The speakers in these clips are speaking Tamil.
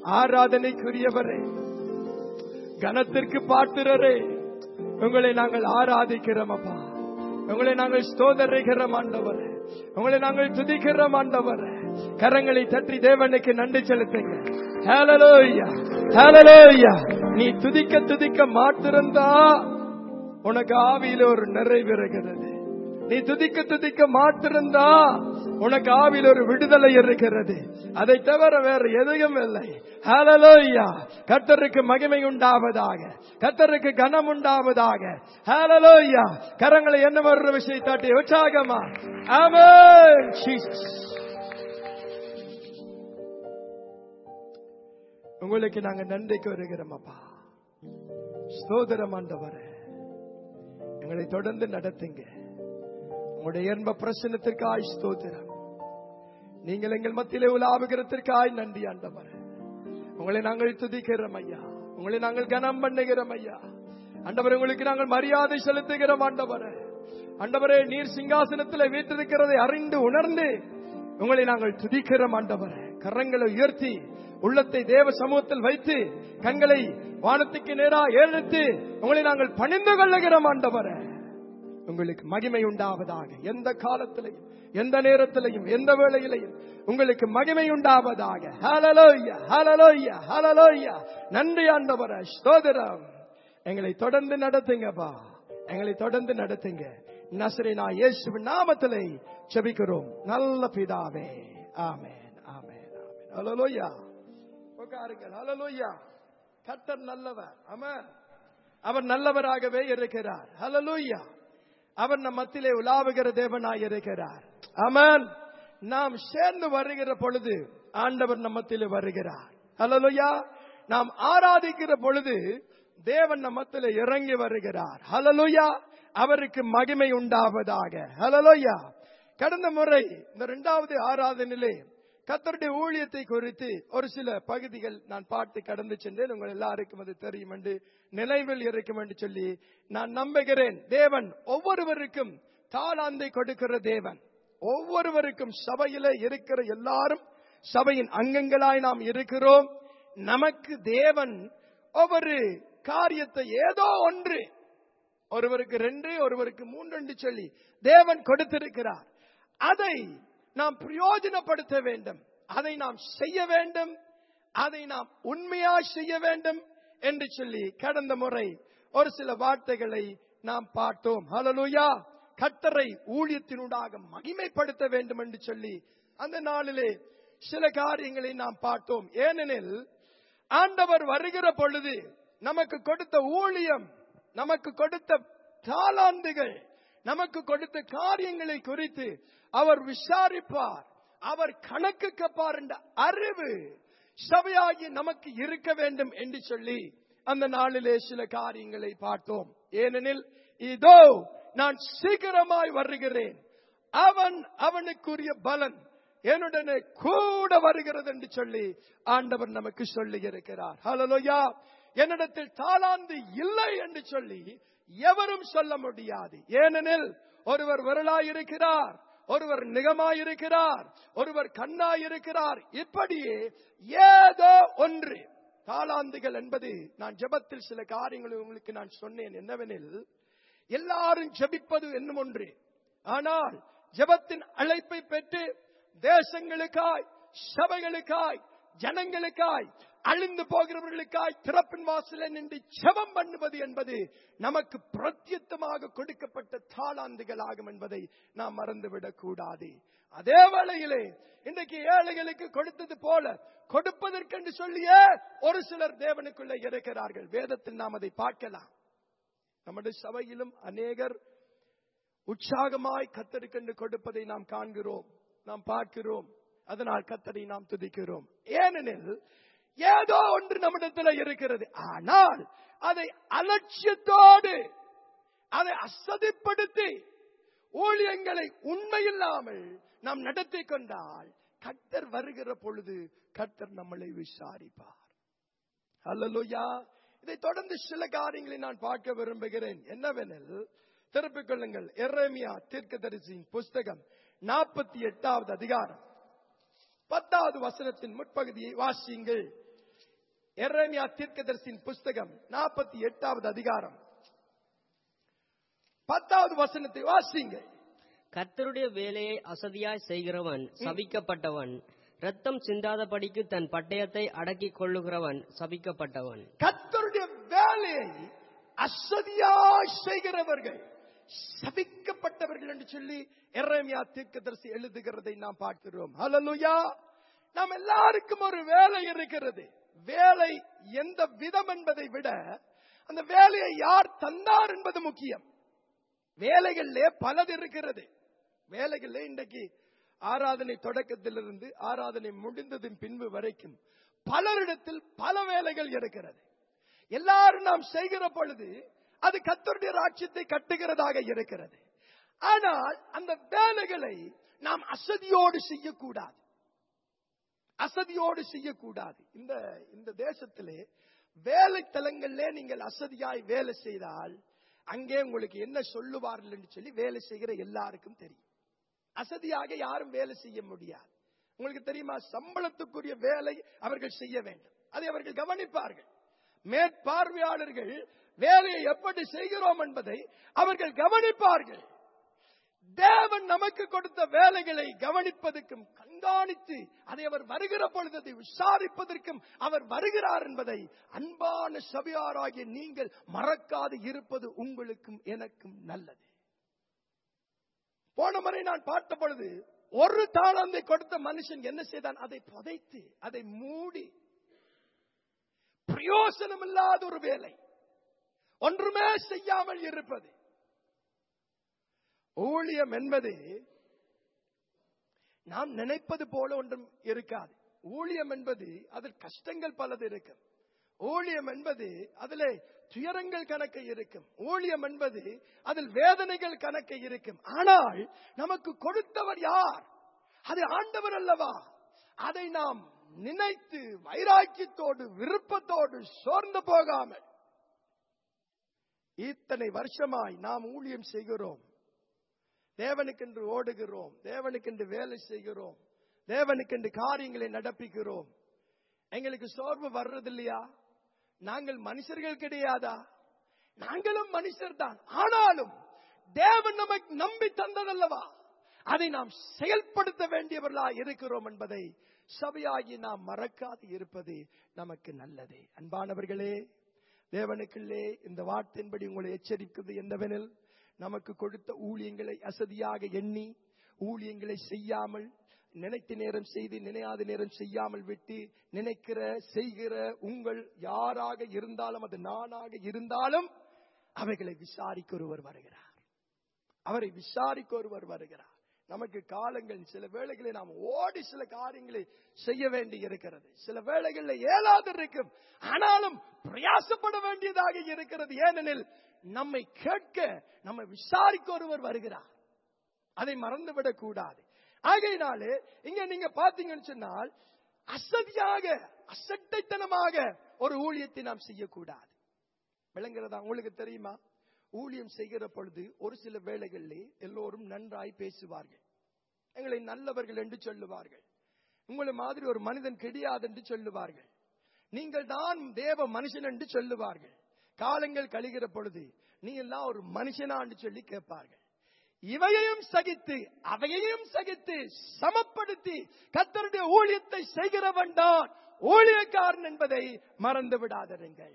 ஆராதனைக்குரியவரே, கனத்திற்கு பாத்திரரே, உங்களை நாங்கள் ஆராதிக்கிறோம் அப்பா. உங்களை நாங்கள் ஸ்தோத்திரிக்கிறோம் ஆண்டவரே. உங்களை நாங்கள் துதிக்கிறோம் ஆண்டவரே. கரங்களை தட்டி தேவனுக்கு நன்றி செலுத்துங்க. ஹல்லேலூயா, ஹல்லேலூயா. நீ துதிக்க துதிக்க மாத்திருந்தா உனக்கு ஆவியில ஒரு நிறைவு இருக்கிறது. நீ துதிக்க துதிக்க மாத்திருந்தா உனக்கு ஆவியில் ஒரு விடுதலை இருக்கிறது. அதை தவிர வேற எதுவும் இல்லை. ஹல்லேலூயா. கர்த்தருக்கு மகிமை உண்டாவதாக, கர்த்தருக்கு கனம் உண்டாவதாக. ஹல்லேலூயா. கரங்களை என்ன ஒரு விஷயம் தட்டி உற்சாகமா ஆமென். ஜீசஸ், உங்களுக்கு நாங்க நன்றிக்கு வருகிறோம் அப்பா. ஸ்தோத்திரம் ஆண்டவரே. எங்களை தொடர்ந்து நடத்துங்க. உங்களுடைய இன்ப பிரசன்னத்திற்காய் ஸ்தோத்திரம். நீங்கள் எங்கள் மத்தியிலே உலாவுகிறதற்காய் நன்றி ஆண்டவரே. உங்களை நாங்கள் துதிக்கிறோம் ஐயா. உங்களை நாங்கள் கனம் பண்ணுகிறோம் ஐயா. ஆண்டவரே, உங்களுக்கு நாங்கள் மரியாதை செலுத்துகிறோம் ஆண்டவரே. ஆண்டவரே, நீர் சிங்காசனத்தில் வீற்றிருக்கிறதை அறிந்து உணர்ந்து உங்களை நாங்கள் துதிக்கிறோம் ஆண்டவரே. கரங்களை உயர்த்தி உள்ளத்தை தேவ சமூகத்தில் வைத்து கண்களை வானத்துக்கு நேராக ஏறெடுத்து உங்களை நாங்கள் பணிந்து கொள்ளுகிறோம் ஆண்டவரே. உங்களுக்கு மகிமை உண்டாவதாக. எந்த காலத்திலையும், எந்த நேரத்திலையும், எந்த வேளையிலையும் உங்களுக்கு மகிமை உண்டாவதாக. ஹல்லேலூயா, ஹல்லேலூயா, ஹல்லேலூயா. நன்றி ஆண்டவரே, ஸ்தோத்திரம். எங்களை தொடர்ந்து நடத்துங்கப்பா. எங்களை தொடர்ந்து நடத்துங்க. நசரேனா இயேசுவின் நாமத்திலே ஜெபிக்கிறோம் நல்ல பிதாவே. ஆமென், ஆமென், ஆமென். ஹல்லேலூயா. உட்காருங்கள். ஹல்லேலூயா. கர்த்தர் நல்லவர். ஆமென். அவர் நல்லவராகவே இருக்கிறார். ஹல்லேலூயா. அவர் நம் மத்தியிலே உலாவுகிற தேவனாய் இருக்கிறார். ஆமென். நாம் சேர்ந்து வருகிற பொழுது ஆண்டவர் நம் மத்தியிலே வருகிறார். ஹல்லேலூயா. நாம் ஆராதிக்கிற பொழுது தேவன் நம் மத்தியிலே இறங்கி வருகிறார். ஹல்லேலூயா. அவருக்கு மகிமை உண்டாவதாக. ஹல்லேலூயா. கடந்த முறை இந்த 2வது ஆராதனையிலே கர்த்தருடைய ஊழியத்தை குறித்து ஒரு சில பகுதிகள் நான் பாட்டு கடந்து சென்றேன். உங்கள் எல்லாருக்கும் அது தெரியும் என்று, நினைவில் இருக்கும் என்று சொல்லி நான் நம்புகிறேன். தேவன் ஒவ்வொருவருக்கும் தாளாந்தை கொடுக்கிற தேவன். ஒவ்வொருவருக்கும் சபையிலே இருக்கிற எல்லாரும் சபையின் அங்கங்களாய் நாம் இருக்கிறோம். நமக்கு தேவன் ஒவ்வொரு காரியத்தை ஏதோ ஒன்று, ஒருவருக்கு 2, ஒருவருக்கு 3 என்று சொல்லி தேவன் கொடுத்திருக்கிறார். அதை நாம் பிரயோஜனப்படுத்த வேண்டும். அதை நாம் செய்ய வேண்டும். அதை நாம் உண்மையா செய்ய வேண்டும் என்று சொல்லி கடந்த முறை ஒரு சில வார்த்தைகளை நாம் பார்த்தோம். ஹல்லேலூயா. கர்த்தரை ஊழியத்தினூடாக மகிமைப்படுத்த வேண்டும் என்று சொல்லி அந்த நாளிலே சில காரியங்களை நாம் பார்த்தோம். ஏனெனில் ஆண்டவர் வருகிற பொழுது நமக்கு கொடுத்த ஊழியம், நமக்கு கொடுத்த தாளாந்துகள், நமக்கு கொடுத்த காரியங்களை குறித்து அவர் விசாரிப்பார். அவர் கணக்கு கேட்பார் என்ற அறிவு சபையாகி நமக்கு இருக்க வேண்டும் என்று சொல்லி அந்த நாளிலே சில காரியங்களை பார்த்தோம். ஏனெனில் இதோ நான் சீக்கிரமாய் வருகிறேன், அவனுக்குரிய பலன் என்னுடனே கூட வருகிறது என்று சொல்லி ஆண்டவர் நமக்கு சொல்லி இருக்கிறார். ஹல்லேலூயா. என்னிடத்தில் தாளாந்து இல்லை என்று சொல்லி எவரும் சொல்ல முடியாது. ஏனெனில் ஒருவர் விரலாயிருக்கிறார், ஒருவர் நிகமாயிருக்கிறார், ஒருவர் கண்ணாயிருக்கிறார். இப்படியே ஏதோ ஒன்று. தாளாந்துகள் என்பது, நான் ஜெபத்தில் சில காரியங்களை உங்களுக்கு நான் சொன்னேன். என்னவெனில், எல்லாரும் ஜெபிப்பது என்னும் ஒன்று. ஆனால் ஜெபத்தின் அழைப்பை பெற்று தேசங்களுக்காய், சபைகளுக்காய், ஜனங்களுக்காய், அழிந்து போகிறவர்களுக்காய் திறப்பின் வாசலில் நின்று ஜெபம் பண்ணுவது என்பது நமக்கு பிரத்யேகமாக கொடுக்கப்பட்ட தாளாந்துகள் ஆகும் என்பதை நாம் மறந்துவிடக் கூடாது. அதே வேளையிலே இன்றைக்கு ஏழைகளுக்கு கொடுத்தது போல கொடுப்பதற்கென்று சொல்லியே ஒரு சிலர் தேவனுக்குள்ளே இருக்கிறார்கள். வேதத்தில் நாம் அதை பார்க்கலாம். நம்முடைய சபையிலும் அநேகர் உற்சாகமாய் கர்த்தருக்கென்று கொடுப்பதை நாம் காண்கிறோம், நாம் பார்க்கிறோம். அதனால் கர்த்தரை நாம் துதிக்கிறோம். ஏனெனில் ஏதோ ஒன்று நம்மிடத்தில் இருக்கிறது. ஆனால் அதை அலட்சியத்தோடு, அதை அசதிப்படுத்தி ஊழியங்களை உண்மையில்லாமல் நாம் நடத்தி கொண்டால் கர்த்தர் வருகிற பொழுது கர்த்தர் நம்மளை விசாரிப்பார். ஹல்லேலூயா. இதை தொடர்ந்து சில காரியங்களை நான் பார்க்க விரும்புகிறேன். என்னவெனில், திருப்பிக் கொள்ளுங்கள் எரேமியா தீர்க்கதரிசியின் புஸ்தகம் 48வது அதிகாரம் 10வது வசனத்தின் முற்பகுதியை வாசியுங்கள். எரேமியா தீர்க்கதரிசியின் புஸ்தகம் 48வது அதிகாரம் 10வது வசனத்தை வாசிங்க. கர்த்தருடைய வேலையை அசதியாய் செய்கிறவன் சபிக்கப்பட்டவன், ரத்தம் சிந்தாதபடிக்கு தன் பட்டயத்தை அடக்கிக் கொள்ளுகிறவன் சபிக்கப்பட்டவன். கர்த்தருடைய வேலையை அசதியாய் செய்கிறவர்கள் சபிக்கப்பட்டவர்கள் என்று சொல்லி எரேமியா தீர்க்கதரிசி எழுதுகிறதை நாம் பார்க்கிறோம். ஹல்லேலூயா. நாம் எல்லாருக்கும் ஒரு வேலை இருக்கிறது. வேலை எந்த விதம் என்பதை விட அந்த வேலையை யார் தந்தார் என்பது முக்கியம். வேலைகளிலே பலது இருக்கிறது. வேலைகளிலே இன்றைக்கு ஆராதனை தொடக்கத்திலிருந்து ஆராதனை முடிந்ததின் பின்பு வரைக்கும் பலரிடத்தில் பல வேலைகள் இருக்கிறது. எல்லாரும் நாம் செய்கிற பொழுது அது கர்த்தருடைய ராஜ்யத்தை கட்டுகிறதாக இருக்கிறது. ஆனால் அந்த வேலைகளை நாம் அசதியோடு செய்யக்கூடாது. அசதியோடு செய்யக்கூடாது. இந்த தேசத்திலே வேலை தலங்களிலே நீங்கள் அசதியாய் வேலை செய்தால் அங்கே உங்களுக்கு என்ன சொல்லுவார்கள் என்று சொல்லி வேலை செய்கிற எல்லாருக்கும் தெரியும். அசதியாக யாரும் வேலை செய்ய முடியாது. உங்களுக்கு தெரியுமா, சம்பளத்துக்குரிய வேலை அவர்கள் செய்ய வேண்டும். அதை அவர்கள் கவனிப்பார்கள். மேற்பார்வையாளர்கள் வேலையை எப்படி செய்கிறோம் என்பதை அவர்கள் கவனிப்பார்கள். தேவன் நமக்கு கொடுத்த வேலைகளை கவனிப்பதற்கும் கண்காணித்து அதை அவர் வருகிற பொழுது அதை விசாரிப்பதற்கும் அவர் வருகிறார் என்பதை அன்பான சபையாராகிய நீங்கள் மறக்காது இருப்பது உங்களுக்கும் எனக்கும் நல்லது. போன முறை நான் பார்த்த பொழுது ஒரு தாளந்தை கொடுத்த மனுஷன் என்ன செய்தான்? அதை புதைத்து அதை மூடி பிரயோசனம் இல்லாத ஒரு வேலை, ஒன்றுமே செய்யாமல் இருப்பது. ஊழியம் என்பது நாம் நினைப்பது போல ஒன்றும் இருக்காது. ஊழியம் என்பது அதில் கஷ்டங்கள் பலது இருக்கும். ஊழியம் என்பது அதிலே துயரங்கள் கணக்கு இருக்கும். ஊழியம் என்பது அதில் வேதனைகள் கணக்கு இருக்கும். ஆனால் நமக்கு கொடுத்தவர் யார்? அது ஆண்டவர் அல்லவா? அதை நாம் நினைத்து வைராக்கியத்தோடு விருப்பத்தோடு சோர்ந்து போகாமல் இத்தனை வருஷமாய் நாம் ஊழியம் செய்கிறோம், தேவனுக்கென்று ஓடுகிறோம், தேவனுக்கென்று வேலை செய்கிறோம், தேவனுக்கென்று காரியங்களை நடப்பிக்கிறோம். எங்களுக்கு சோர்வு வர்றது இல்லையா? நாங்கள் மனுஷர்கள் கிடையாதா? நாங்களும் மனுஷர் தான். ஆனாலும் தேவன் நமக்கு நம்பி தந்ததல்லவா, அதை நாம் செயல்படுத்த வேண்டியவர்களா இருக்கிறோம் என்பதை சபையாகி நாம் மறக்காது இருப்பது நமக்கு நல்லது. அன்பானவர்களே, தேவனுக்குள்ளே இந்த வார்த்தையின்படி உங்களை எச்சரிக்கிறது என்னவெனில், நமக்கு கொடுத்த ஊழியங்களை அசதியாக எண்ணி ஊழியங்களை செய்யாமல், நினைத்த நேரம் செய்து நினையாத நேரம் செய்யாமல் விட்டு, நினைக்கிற செய்கிற உங்கள் யாராக இருந்தாலும், அது நானாக இருந்தாலும், அவைகளை விசாரிக்க ஒருவர் வருகிறார். அவரை விசாரிக்க ஒருவர் வருகிறார். நமக்கு காலங்கள் சில வேளைகளை நாம் ஓடி சில காரியங்களை செய்ய வேண்டி இருக்கிறது. சில வேளைகளில் இயலாது இருக்கும். ஆனாலும் பிரயாசப்பட வேண்டியதாக இருக்கிறது. ஏனெனில் நம்மை கேட்க, நம்மை விசாரிக்க ஒருவர் வருகிறார். அதை மறந்துவிடக் கூடாது. ஆகையினாலே இங்க நீங்க பாத்தீங்கன்னு சொன்னால், அசதியாக அசட்டைத்தனமாக ஒரு ஊழியத்தை நாம் செய்யக்கூடாது. விளங்குறதா? உங்களுக்கு தெரியுமா, ஊழியம் செய்கிற பொழுது ஒரு சில வேளைகளிலே எல்லோரும் நன்றாய் பேசுவார்கள். எங்களை நல்லவர்கள் என்று சொல்லுவார்கள். உங்களை மாதிரி ஒரு மனிதன் கிடையாது என்று சொல்லுவார்கள். நீங்கள் தான் தேவ மனுஷன் என்று சொல்லுவார்கள். காலங்கள் கழிகிற பொழுது நீ எல்லாம் ஒரு மனுஷனா என்று சொல்லி கேட்பார்கள். இவையையும் சகித்து அவையையும் சகித்து சமப்படுத்தி கர்த்தருடைய ஊழியத்தை செய்கிறவன் தான் ஊழியக்காரன் என்பதை மறந்து விடாதீர்கள்.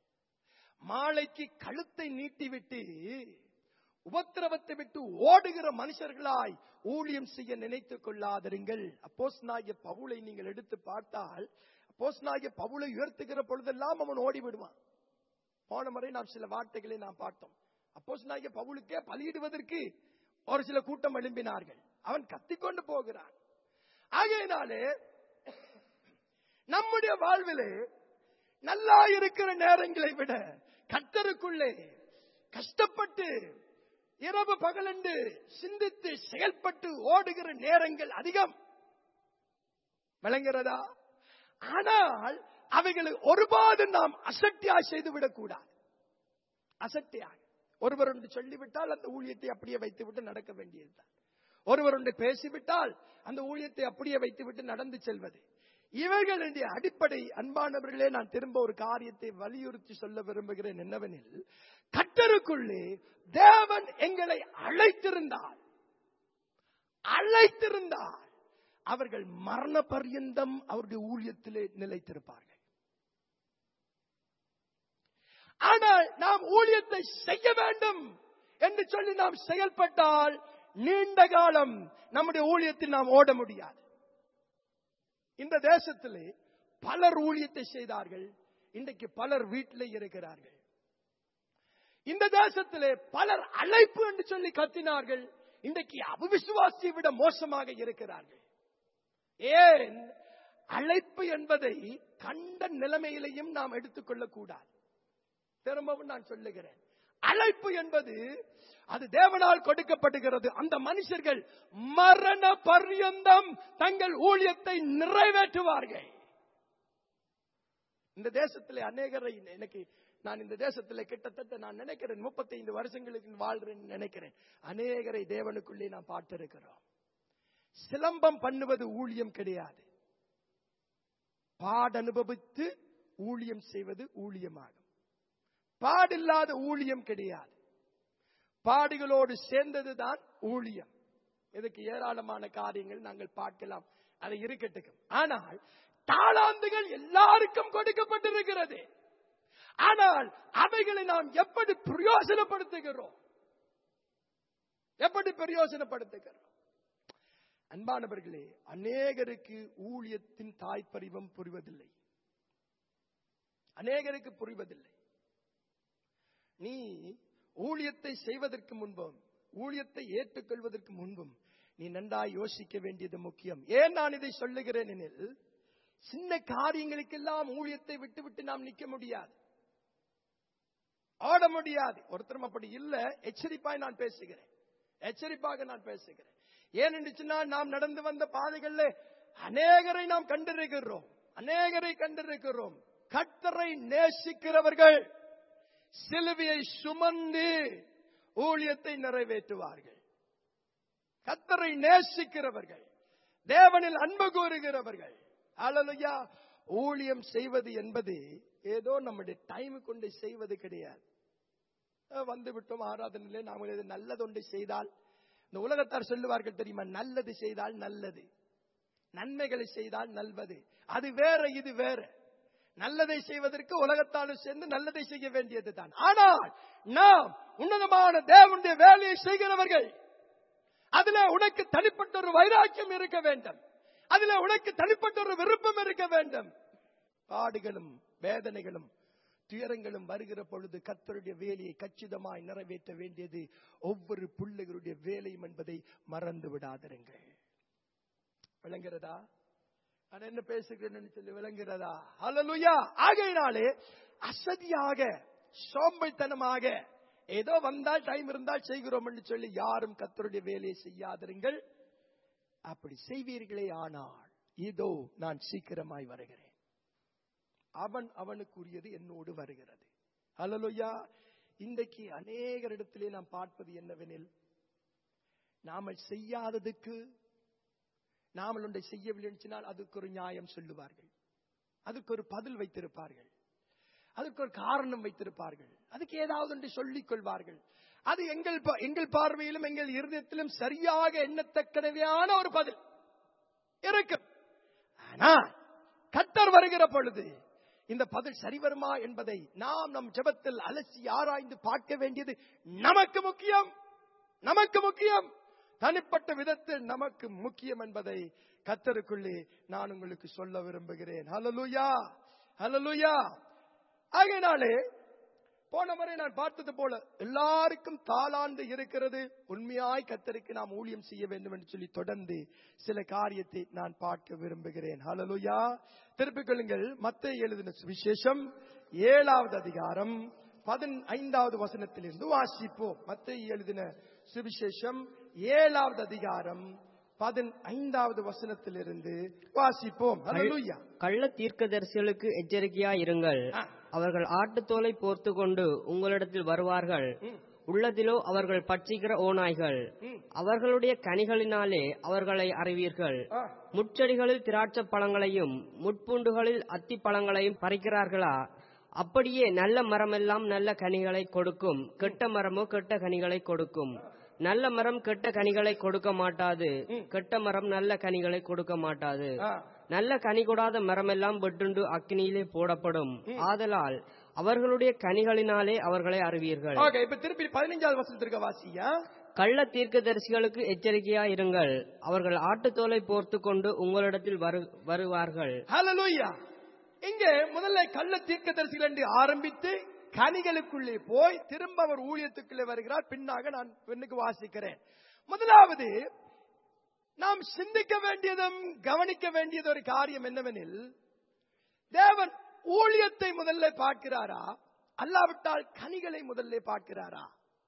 மாலைக்கு கழுத்தை நீட்டிவிட்டு உபத்திரவத்தை விட்டு ஓடுகிற மனுஷர்களாய் ஊழியம் செய்ய நினைத்துக் கொள்ளாதீர்கள். அப்போஸ்தலனாகிய பவுலை நீங்கள் எடுத்து பார்த்தால், அப்போஸ்தலனாகிய பவுலை உயர்த்துகிற பொழுதெல்லாம் அவன் ஓடி விடுவான். போன முறை நாம் சில வார்த்தைகளை நாம் பார்த்தோம். அப்போஸ்தலனாகிய பவுலுக்கே பலியிடுவதற்கு ஒரு சில கூட்டம் எழும்பினார்கள். அவன் கத்திக்கொண்டு போகிறான். ஆகையினாலே நம்முடைய வாழ்விலே நல்லா இருக்கிற நேரங்களை விட கர்த்தருக்குள்ளே கஷ்டப்பட்டு இரவு பகலென்று சிந்தித்து செயல்பட்டு ஓடுகிற நேரங்கள் அதிகம். விளங்குகிறதா? ஆனால் அவைகளை ஒருபாடு நாம் அசட்டியாக செய்துவிடக் கூடாது. அசட்டியாக ஒருவர் ஒன்று சொல்லிவிட்டால் அந்த ஊழியத்தை அப்படியே வைத்துவிட்டு நடக்க வேண்டியதுதான். ஒருவர் ஒன்று பேசிவிட்டால் அந்த ஊழியத்தை அப்படியே வைத்துவிட்டு நடந்து செல்வது. இவைகளுடைய அடிப்படை அன்பானவர்களே, நான் திரும்ப ஒரு காரியத்தை வலியுறுத்தி சொல்ல விரும்புகிறேன். என்னவெனில், கர்த்தருக்குள்ளே தேவன் எங்களை அழைத்திருந்தார் அவர்கள் மரண பர்யந்தம் அவருடைய ஊழியத்திலே நிலைத்திருப்பார்கள். ஆனால் நாம் ஊழியத்தை செய்ய வேண்டும் என்று சொல்லி நாம் செயல்பட்டால் நீண்ட காலம் நம்முடைய ஊழியத்தில் நாம் ஓட முடியாது. இந்த தேசத்திலே பலர் ஊழியத்தை செய்தார்கள். இன்றைக்கு பலர் வீட்டிலே இருக்கிறார்கள். இந்த தேசத்திலே பலர் அழைப்பு என்று சொல்லி கத்தினார்கள். இன்றைக்கு அவிசுவாசியை விட மோசமாக இருக்கிறார்கள். ஏன்? அழைப்பு என்பதை கண்ட நிலைமையிலையும் நாம் எடுத்துக்கொள்ளக் கூடாது. திரும்பவும் நான் சொல்லுகிறேன், அழைப்பு என்பது அது தேவனால் கொடுக்கப்படுகிறது. அந்த மனுஷர்கள் மரண பர்யந்தம் தங்கள் ஊழியத்தை நிறைவேற்றுவார்கள். இந்த தேசத்திலே அநேகரை நான் இந்த தேசத்திலே கிட்டத்தட்ட நான் நினைக்கிறேன் 35 வருஷங்களுக்கு வாழ்றேன் நினைக்கிறேன். அநேகரை தேவனுக்குள்ளே நாம் பார்த்திருக்கிறோம். சிலம்பம் பண்ணுவது ஊழியம் கிடையாது. பாடனுபவித்து ஊழியம் செய்வது ஊழியமாகும். பாடில்லாத ஊழியம் கிடையாது. பாடுகளோடு சேர்ந்ததுதான் ஊழியம். இதுக்கு ஏராளமான காரியங்கள் நாங்கள் பார்க்கலாம், அதை இருக்கட்டும். ஆனால் தாளாந்துகள் எல்லாருக்கும் கொடுக்கப்பட்டிருக்கிறது. ஆனால் அவைகளை நாம் எப்படி பிரயோஜனப்படுத்துகிறோம்? அன்பானவர்களே, அநேகருக்கு ஊழியத்தின் தாய்ப்பரிவம் புரிவதில்லை. நீ ஊழியத்தை செய்வதற்கு முன்பும் ஊழியத்தை ஏற்றுக்கொள்வதற்கு முன்பும் நீ நன்றாய் யோசிக்க வேண்டியது முக்கியம். ஏன் நான் இதை சொல்லுகிறேன் எனில், சின்ன காரியங்களுக்கெல்லாம் ஊழியத்தை விட்டு நாம் நிற்க முடியாது, ஆட முடியாது. ஒருத்தரும் அப்படி இல்ல. எச்சரிப்பாக நான் பேசுகிறேன். ஏன் என்று சொன்னால், நாம் நடந்து வந்த பாதைகளில் அநேகரை நாம் கண்டிருக்கிறோம். கர்த்தரை நேசிக்கிறவர்கள் சிலுவையை சுமந்து ஊழியத்தை நிறைவேற்றுவார்கள். கர்த்தரை நேசிக்கிறவர்கள், தேவனில் அன்பு கூறுகிறவர்கள், அல்லேலூயா, ஊழியம் செய்வது என்பது ஏதோ நம்முடைய டைம் கொண்டு செய்வது கிடையாது. வந்து விட்டோம் ஆராதனையிலே நாம் நல்லது ஒன்றை செய்தால், இந்த உலகத்தார் சொல்லுவார்கள் தெரியுமா, நல்லது செய்தால் நல்லது, நன்மைகளை செய்தால் நல்லது. அது வேற, இது வேற. நல்லதை செய்வதற்கு உலகத்தாலும் சேர்ந்து நல்லதை செய்ய வேண்டியது தான். ஆனால் நாம் உன்னதமான தேவனுடைய வேலையை செய்கிறவர்கள். அதிலே உனக்கு தனிப்பட்ட ஒரு வைராக்கியம் இருக்க வேண்டும். அதிலே உனக்கு தனிப்பட்ட ஒரு விருப்பம் இருக்க வேண்டும். பாடுகளும் வேதனைகளும் துயரங்களும் வருகிற பொழுது கர்த்தருடைய வேலையை கச்சிதமாய் நிறைவேற்ற வேண்டியது ஒவ்வொரு பிள்ளைகளுடைய வேலையும் என்பதை மறந்து விடாதிருங்கள். விளங்குகிறதா? நான் என்ன பேசுகிறேன்னு சொல்லி விளங்குகிறதா? ஹல்லேலூயா. ஆகையினாலே அசதியாக, சோம்பேறித்தனமாக, ஏதோ வந்தால் டைம் இருந்தால் செய்கிறோம் என்று சொல்லி யாரும் கர்த்தருடைய வேலையை செய்யாதிருங்கள். அப்படி செய்வீர்களே ஆனால், இதோ நான் சீக்கிரமாய் வருகிறேன், அவனுக்குரியது என்னோடு வருகிறது. ஹல்லேலூயா. இன்றைக்கு அநேகரிடத்திலே நாம் பார்ப்பது என்னவெனில், நாம செய்யாததுக்கு நாம ஒன்றை செய்யவில்லை என்றால் அதுக்கு ஒரு நியாயம் சொல்லுவார்கள், அதுக்கு ஒரு பதில் வைத்திருப்பார்கள், அதுக்கு ஒரு காரணம் வைத்திருப்பார்கள், அதுக்கு ஏதாவது ஒன்றை சொல்லிக் கொள்வார்கள். அது எங்கள் பார்வையிலும் எங்கள் இருதயத்திலும் சரியாக எண்ணத்தக்கனவையான ஒரு பதில் இருக்கும். ஆனால் கர்த்தர் வருகிற பொழுது இந்த பதில் சரி வருமா என்பதை நாம் நம் ஜெபத்தில் அலசி ஆராய்ந்து பார்க்க வேண்டியது நமக்கு முக்கியம். தனிப்பட்ட விதத்தில் நமக்கு முக்கியம் என்பதை கர்த்தருக்குள்ளே நான் உங்களுக்கு சொல்ல விரும்புகிறேன். ஹல்லேலூயா, ஹல்லேலூயா. ஆகையினாலே போன முறை நான் பார்த்தது போல எல்லாருக்கும் தாளாந்து இருக்கிறது. உண்மையாய் கர்த்தருக்கு நாம் ஊழியம் செய்ய வேண்டும் என்று சொல்லி தொடர்ந்து சில காரியத்தை நான் பார்க்க விரும்புகிறேன். ஹல்லேலூயா. திருப்பிக் கொள்ளுங்கள், மத்தேயு எழுதின சுவிசேஷம் 7வது அதிகாரம் 15வது வசனத்திலிருந்து வாசிப்போம். மத்தேயு எழுதின சுவிசேஷம் 7வது அதிகாரம் 15வது வசனத்திலிருந்து வாசிப்போம். ஹல்லேலூயா. கள்ள தீர்க்கதரிசிகளுக்கு எச்சரிக்கையாய் இருங்கள். அவர்கள் ஆட்டுத்தோலை போர்த்து கொண்டு உங்களிடத்தில் வருவார்கள். உள்ளதிலோ அவர்கள் பட்சிக்கிற ஓநாய்கள். அவர்களுடைய கனிகளினாலே அவர்களை அறிவீர்கள். முட்செடிகளில் திராட்சை பழங்களையும் முட்பூண்டுகளில் அத்தி பழங்களையும் பறிக்கிறார்களா? அப்படியே நல்ல மரமெல்லாம் நல்ல கனிகளை கொடுக்கும், கெட்ட மரமோ கெட்ட கனிகளை கொடுக்கும். நல்ல மரம் கெட்ட கனிகளை கொடுக்க மாட்டாது, கெட்ட மரம் நல்ல கனிகளை கொடுக்க மாட்டாது. நல்ல கனி கொடாத மரமெல்லாம் வெட்டுண்டு அக்கினியிலே போடப்படும். ஆதலால் அவர்களுடைய கனிகளினாலே அவர்களை அறிவீர்கள். இப்ப திருப்பி 15வது வசனத்திற்கு வாசியா. கள்ள தீர்க்கதரிசிகளுக்கு எச்சரிக்கையா இருங்கள், அவர்கள் ஆட்டுத்தோலை போர்த்து கொண்டு உங்களிடத்தில் வருவார்கள். ஹல்லேலூயா. இங்க முதல்ல கள்ள தீர்க்கதரிசிகள் என்று ஆரம்பித்து கனிகளுக்குள்ளே போய் திரும்ப அவர் ஊழியத்துக்குள்ளே வருகிறார். பின்னாக நான் பெண்ணுக்கு வாசிக்கிறேன். முதலாவது நாம் சிந்திக்க வேண்டியதும் கவனிக்க வேண்டியது ஒரு காரியம் என்னவெனில், தேவன் ஊழியத்தை முதல்ல பார்க்கிறாரா, அல்லாவிட்டால் கனிகளை முதல்ல பார்க்கிறாரா?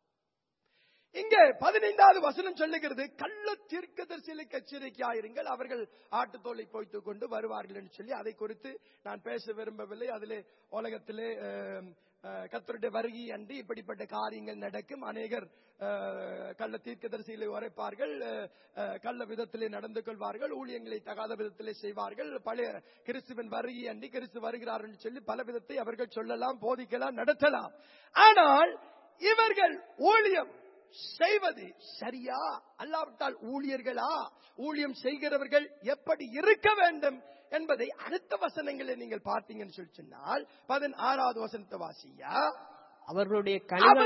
இங்கே 15வது வசனம் சொல்லுகிறது, கள்ள தீர்க்கதரிசிகளுக்கு எச்சரிக்கையாயிருங்கள், அவர்கள் ஆட்டுத்தோலை போய்த்துக் கொண்டு வருவார்கள் என்று சொல்லி. அதை குறித்து நான் பேச விரும்பவில்லை. அதிலே உலகத்திலே கர்த்தருடைய வருகை அன்றி இப்படிப்பட்ட காரியங்கள் நடக்கும். அநேகர் கள்ள தீர்க்கதரிசிகளை உரைப்பார்கள், கள்ள விதத்திலே நடந்து கொள்வார்கள், ஊழியங்களை தகாத விதத்திலே செய்வார்கள். பழைய கிறிஸ்துவின் வருகை அன்றி கிறிஸ்து வருகிறார் என்று சொல்லி பல விதத்தை அவர்கள் சொல்லலாம், போதிக்கலாம், நடத்தலாம். ஆனால் இவர்கள் ஊழியம் செய்வது சரியா, அல்லாவிட்டால் ஊழியர்களா, ஊழியம் செய்கிறவர்கள் எப்படி இருக்க வேண்டும் என்பதை அடுத்த வசனங்களை நீங்கள் பார்த்தீங்கன்னு சொல்லி சொன்னால் 16வது வசனத்தை வாசியா. அவர்களுடைய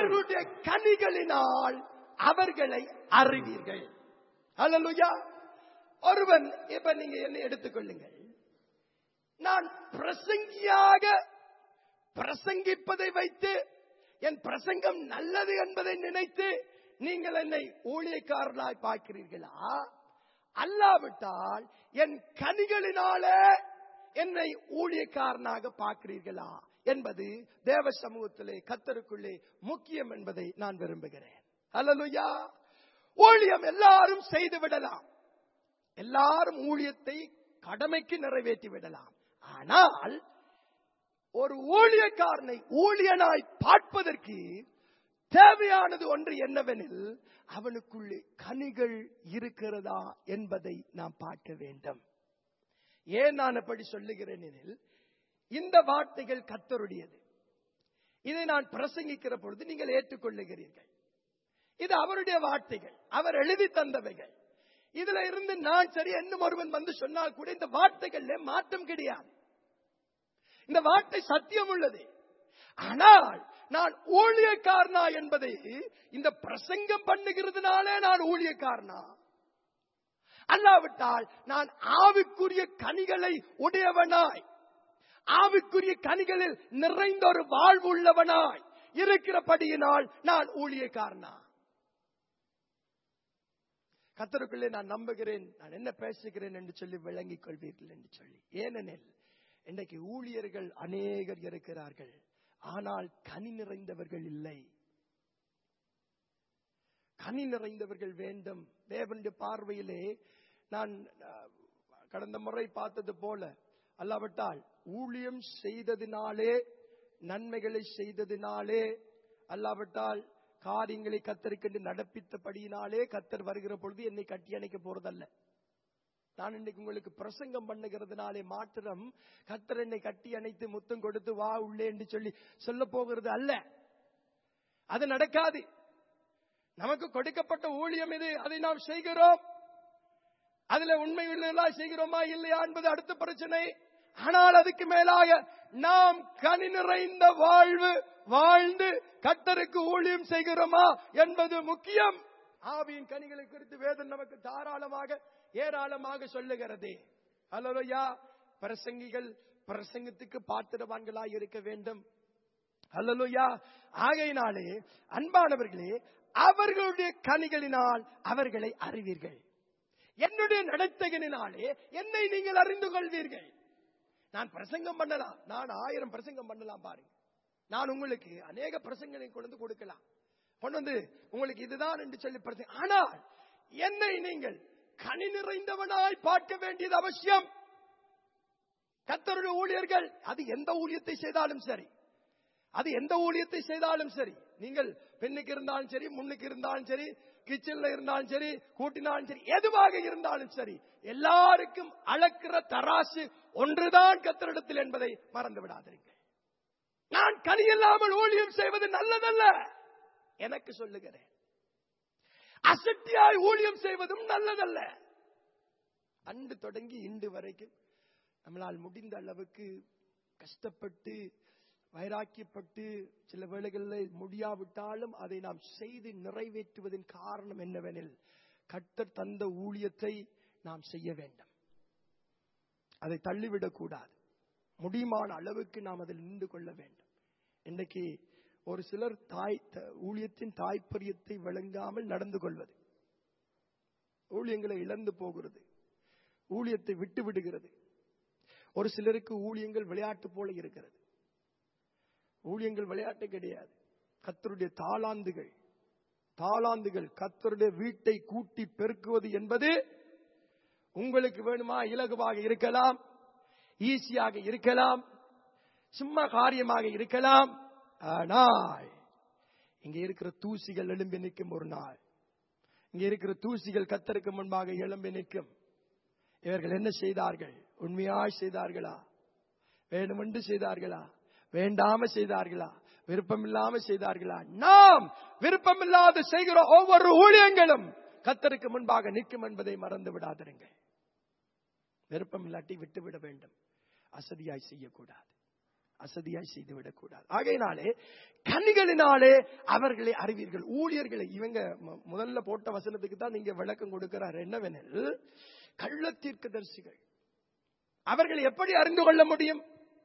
கனிகளினால் அவர்களை அறிவீர்கள். ஹல்லேலூயா. ஒருவன், இப்ப நீங்க என்ன எடுத்துக்கொள்ளுங்கள், நான் பிரசங்கியாக பிரசங்கிப்பதை வைத்து என் பிரசங்கம் நல்லது என்பதை நினைத்து நீங்கள் என்னை ஊழியக்காரனாய் பார்க்கிறீர்களா, அல்லாவிட்டால் என் கனிகளினாலே என்னை ஊழியக்காரனாக பார்க்கிறீர்களா என்பது தேவ சமூகத்திலே கர்த்தருக்குள்ளே முக்கியம் என்பதை நான் விரும்புகிறேன். ஹல்லேலூயா. ஊழியம் எல்லாரும் செய்து விடலாம், எல்லாரும் ஊழியத்தை கடமைக்கு நிறைவேற்றி விடலாம். ஆனால் ஒரு ஊழியக்காரனை ஊழியனாய் பார்ப்பதற்கு தேவையானது ஒன்று என்னவெனில், அவனுக்குள்ளே கனிகள் இருக்கிறதா என்பதை நாம் பார்க்க வேண்டும். ஏன் நான் அப்படி சொல்லுகிறேன் எனில், இந்த வார்த்தைகள் கர்த்தருடையது. இதை நான் பிரசங்கிக்கிற பொழுது நீங்கள் ஏற்றுக்கொள்ளுகிறீர்கள். இது அவருடைய வார்த்தைகள், அவர் எழுதி தந்தவைகள். இதுல இருந்து நான் சரி இன்னும் ஒருவன் வந்து சொன்னால் கூட இந்த வார்த்தைகள்ல மாற்றம் கிடையாது. இந்த வார்த்தை சத்தியம் உள்ளது. ஆனால் நான் ஊழியக்காரனா என்பதை இந்த பிரசங்கம் பண்ணுகிறதுனாலே நான் ஊழியக்காரனா, அல்லாவிட்டால் நான் ஆவிக்குரிய கனிகளை உடையவனாய், ஆவிக்குரிய கனிகளில் நிறைந்த ஒரு வாழ்வு உள்ளவனாய் இருக்கிறபடியினால் நான் ஊழியக்காரனா. கர்த்தருக்குள்ளே நான் நம்புகிறேன், நான் என்ன பேசுகிறேன் என்று சொல்லி விளங்கிக் கொள்வீர்கள் என்று சொல்லி. ஏனெனில் இன்றைக்கு ஊழியர்கள் அநேகர் இருக்கிறார்கள், ஆனால் கனி நிறைந்தவர்கள் இல்லை. கனி நிறைந்தவர்கள் வேண்டும். தேவனுடைய பார்வையிலே நான் கடந்த முறை பார்த்தது போல, அல்லாவிட்டால் ஊழியம் செய்ததினாலே, நன்மைகளை செய்ததினாலே, அல்லாவிட்டால் காரியங்களை கர்த்தருக்கு நடப்பித்தபடியினாலே கர்த்தர் வருகிற பொழுது என்னை கட்டி அணைக்க போறதல்ல. நான் இன்னைக்கு உங்களுக்கு பிரசங்கம் பண்ணுகிறதுனாலே மாத்திரம் கர்த்தர் என்னை கட்டி அணைத்து முத்தம் கொடுத்து வா உள்ளே என்று சொல்லி சொல்ல போகிறது அல்ல. அது நடக்காது. நமக்கு கொடுக்கப்பட்ட ஊழியம் இது, அதை நாம் செய்கிறோம். அதுல உண்மையுள்ளதா செய்கிறோமா இல்லையா என்பது அடுத்த பிரச்சனை. ஆனால் அதுக்கு மேலாக நாம் கனி நிறைந்த வாழ்வு வாழ்ந்து கர்த்தருக்கு ஊழியம் செய்கிறோமா என்பது முக்கியம். ஆவியின் கனிகளை குறித்து வேதம் நமக்கு தாராளமாக ஏராளமாக சொல்லுகிறது. ஹல்லேலூயா. பிரசங்கிகள் பிரசங்கத்துக்கு பாத்திரவான்களாய் இருக்க வேண்டும். ஹல்லேலூயா. ஆகையினாலே அன்பானவர்களே, அவர்களுடைய கனிகளினால் அவர்களை அறிவீர்கள். என்னுடைய நடத்தைகளினாலே என்னை நீங்கள் அறிந்து கொள்வீர்கள். நான் பிரசங்கம் பண்ணலாம், நான் 1000 பிரசங்கம் பண்ணலாம். பாருங்க, நான் உங்களுக்கு அநேக பிரசங்களை கொண்டு கொடுக்கலாம், கொண்டு வந்து உங்களுக்கு இதுதான் என்று சொல்லி பிரசங்க. ஆனால் என்னை நீங்கள் கனி நிறைந்தவனாய் பார்க்க வேண்டியது அவசியம். கர்த்தருடைய ஊழியர்கள் அது எந்த ஊழியத்தை செய்தாலும் சரி, அது எந்த ஊழியத்தை செய்தாலும் சரி, நீங்கள் பெண்ணுக்கு இருந்தாலும் சரி, முன்னுக்கு இருந்தாலும் சரி, கிச்சன்ல இருந்தாலும் சரி, கூட்டினாலும் சரி, எதுவாக இருந்தாலும் சரி, எல்லாருக்கும் அளக்கிற தராசு ஒன்றுதான் கர்த்தரிடத்தில் என்பதை மறந்து விடாதீர்கள். நான் கனி இல்லாமல் ஊழியம் செய்வது நல்லதல்ல எனக்கு சொல்லுகிறேன். அசட்டியாய் ஊழியம் செய்வதும் நல்லதல்ல. அன்று தொடங்கி இன்று வரைக்கும் நம்மளால் முடிந்த அளவுக்கு கஷ்டப்பட்டு வைராக்கியப்பட்டு சில வேளைகளில் முடியாவிட்டாலும் அதை நாம் செய்து நிறைவேற்றுவதன் காரணம் என்னவெனில், கர்த்தர் தந்த ஊழியத்தை நாம் செய்ய வேண்டும். அதை தள்ளிவிடக் கூடாது. முடியுமான அளவுக்கு நாம் அதில் நின்று கொள்ள வேண்டும். இன்றைக்கு ஒரு சிலர் ஊழியத்தின் தாய்ப்பரியத்தை விளங்காமல் நடந்து கொள்வது, ஊழியங்களை இழந்து போகிறது, ஊழியத்தை விட்டு விடுகிறது. ஒரு சிலருக்கு ஊழியங்கள் விளையாட்டு போல இருக்கிறது. ஊழியங்கள் விளையாட்டு கிடையாது. கர்த்தருடைய தாளாந்துகள் கர்த்தருடைய வீட்டை கூட்டி பெருக்குவது என்பது உங்களுக்கு வேணுமா இலகுவாக இருக்கலாம், ஈஸியாக இருக்கலாம், சும்மா காரியமாக இருக்கலாம். ஆனால் இங்க இருக்கிற தூசிகள் எழும்பி நிற்கும். ஒரு நாள் இங்க இருக்கிற தூசிகள் கர்த்தருக்கு முன்பாக எழும்பி நிற்கும். இவர்கள் என்ன செய்தார்கள்? உண்மையாய் செய்தார்களா? வேண்டுமென்று செய்தார்களா? வேண்டாம செய்தார்களா? விருப்பமில்லாம செய்தார்களா? நாம் விருப்பமில்லாத செய்கிற ஒவ்வொரு ஊழியங்களும் கர்த்தருக்கு முன்பாக நிற்கும் என்பதை மறந்து விடாதீர்கள். விருப்பம் இல்லாட்டி விட்டுவிட வேண்டும். அசதியாய் செய்யக்கூடாது, அசதியாய் செய்துவிடக் கூடாது. ஆகையினாலே கனிகளினாலே அவர்களை அறிவீர்கள். ஊழியர்களை இவங்க முதல்ல போட்ட வசனத்துக்கு தான் நீங்க விளக்கம் கொடுக்கிறார். என்னவெனில், கள்ள தீர்க்கதரிசிகள் அவர்களை எப்படி அறிந்து கொள்ள முடியும்?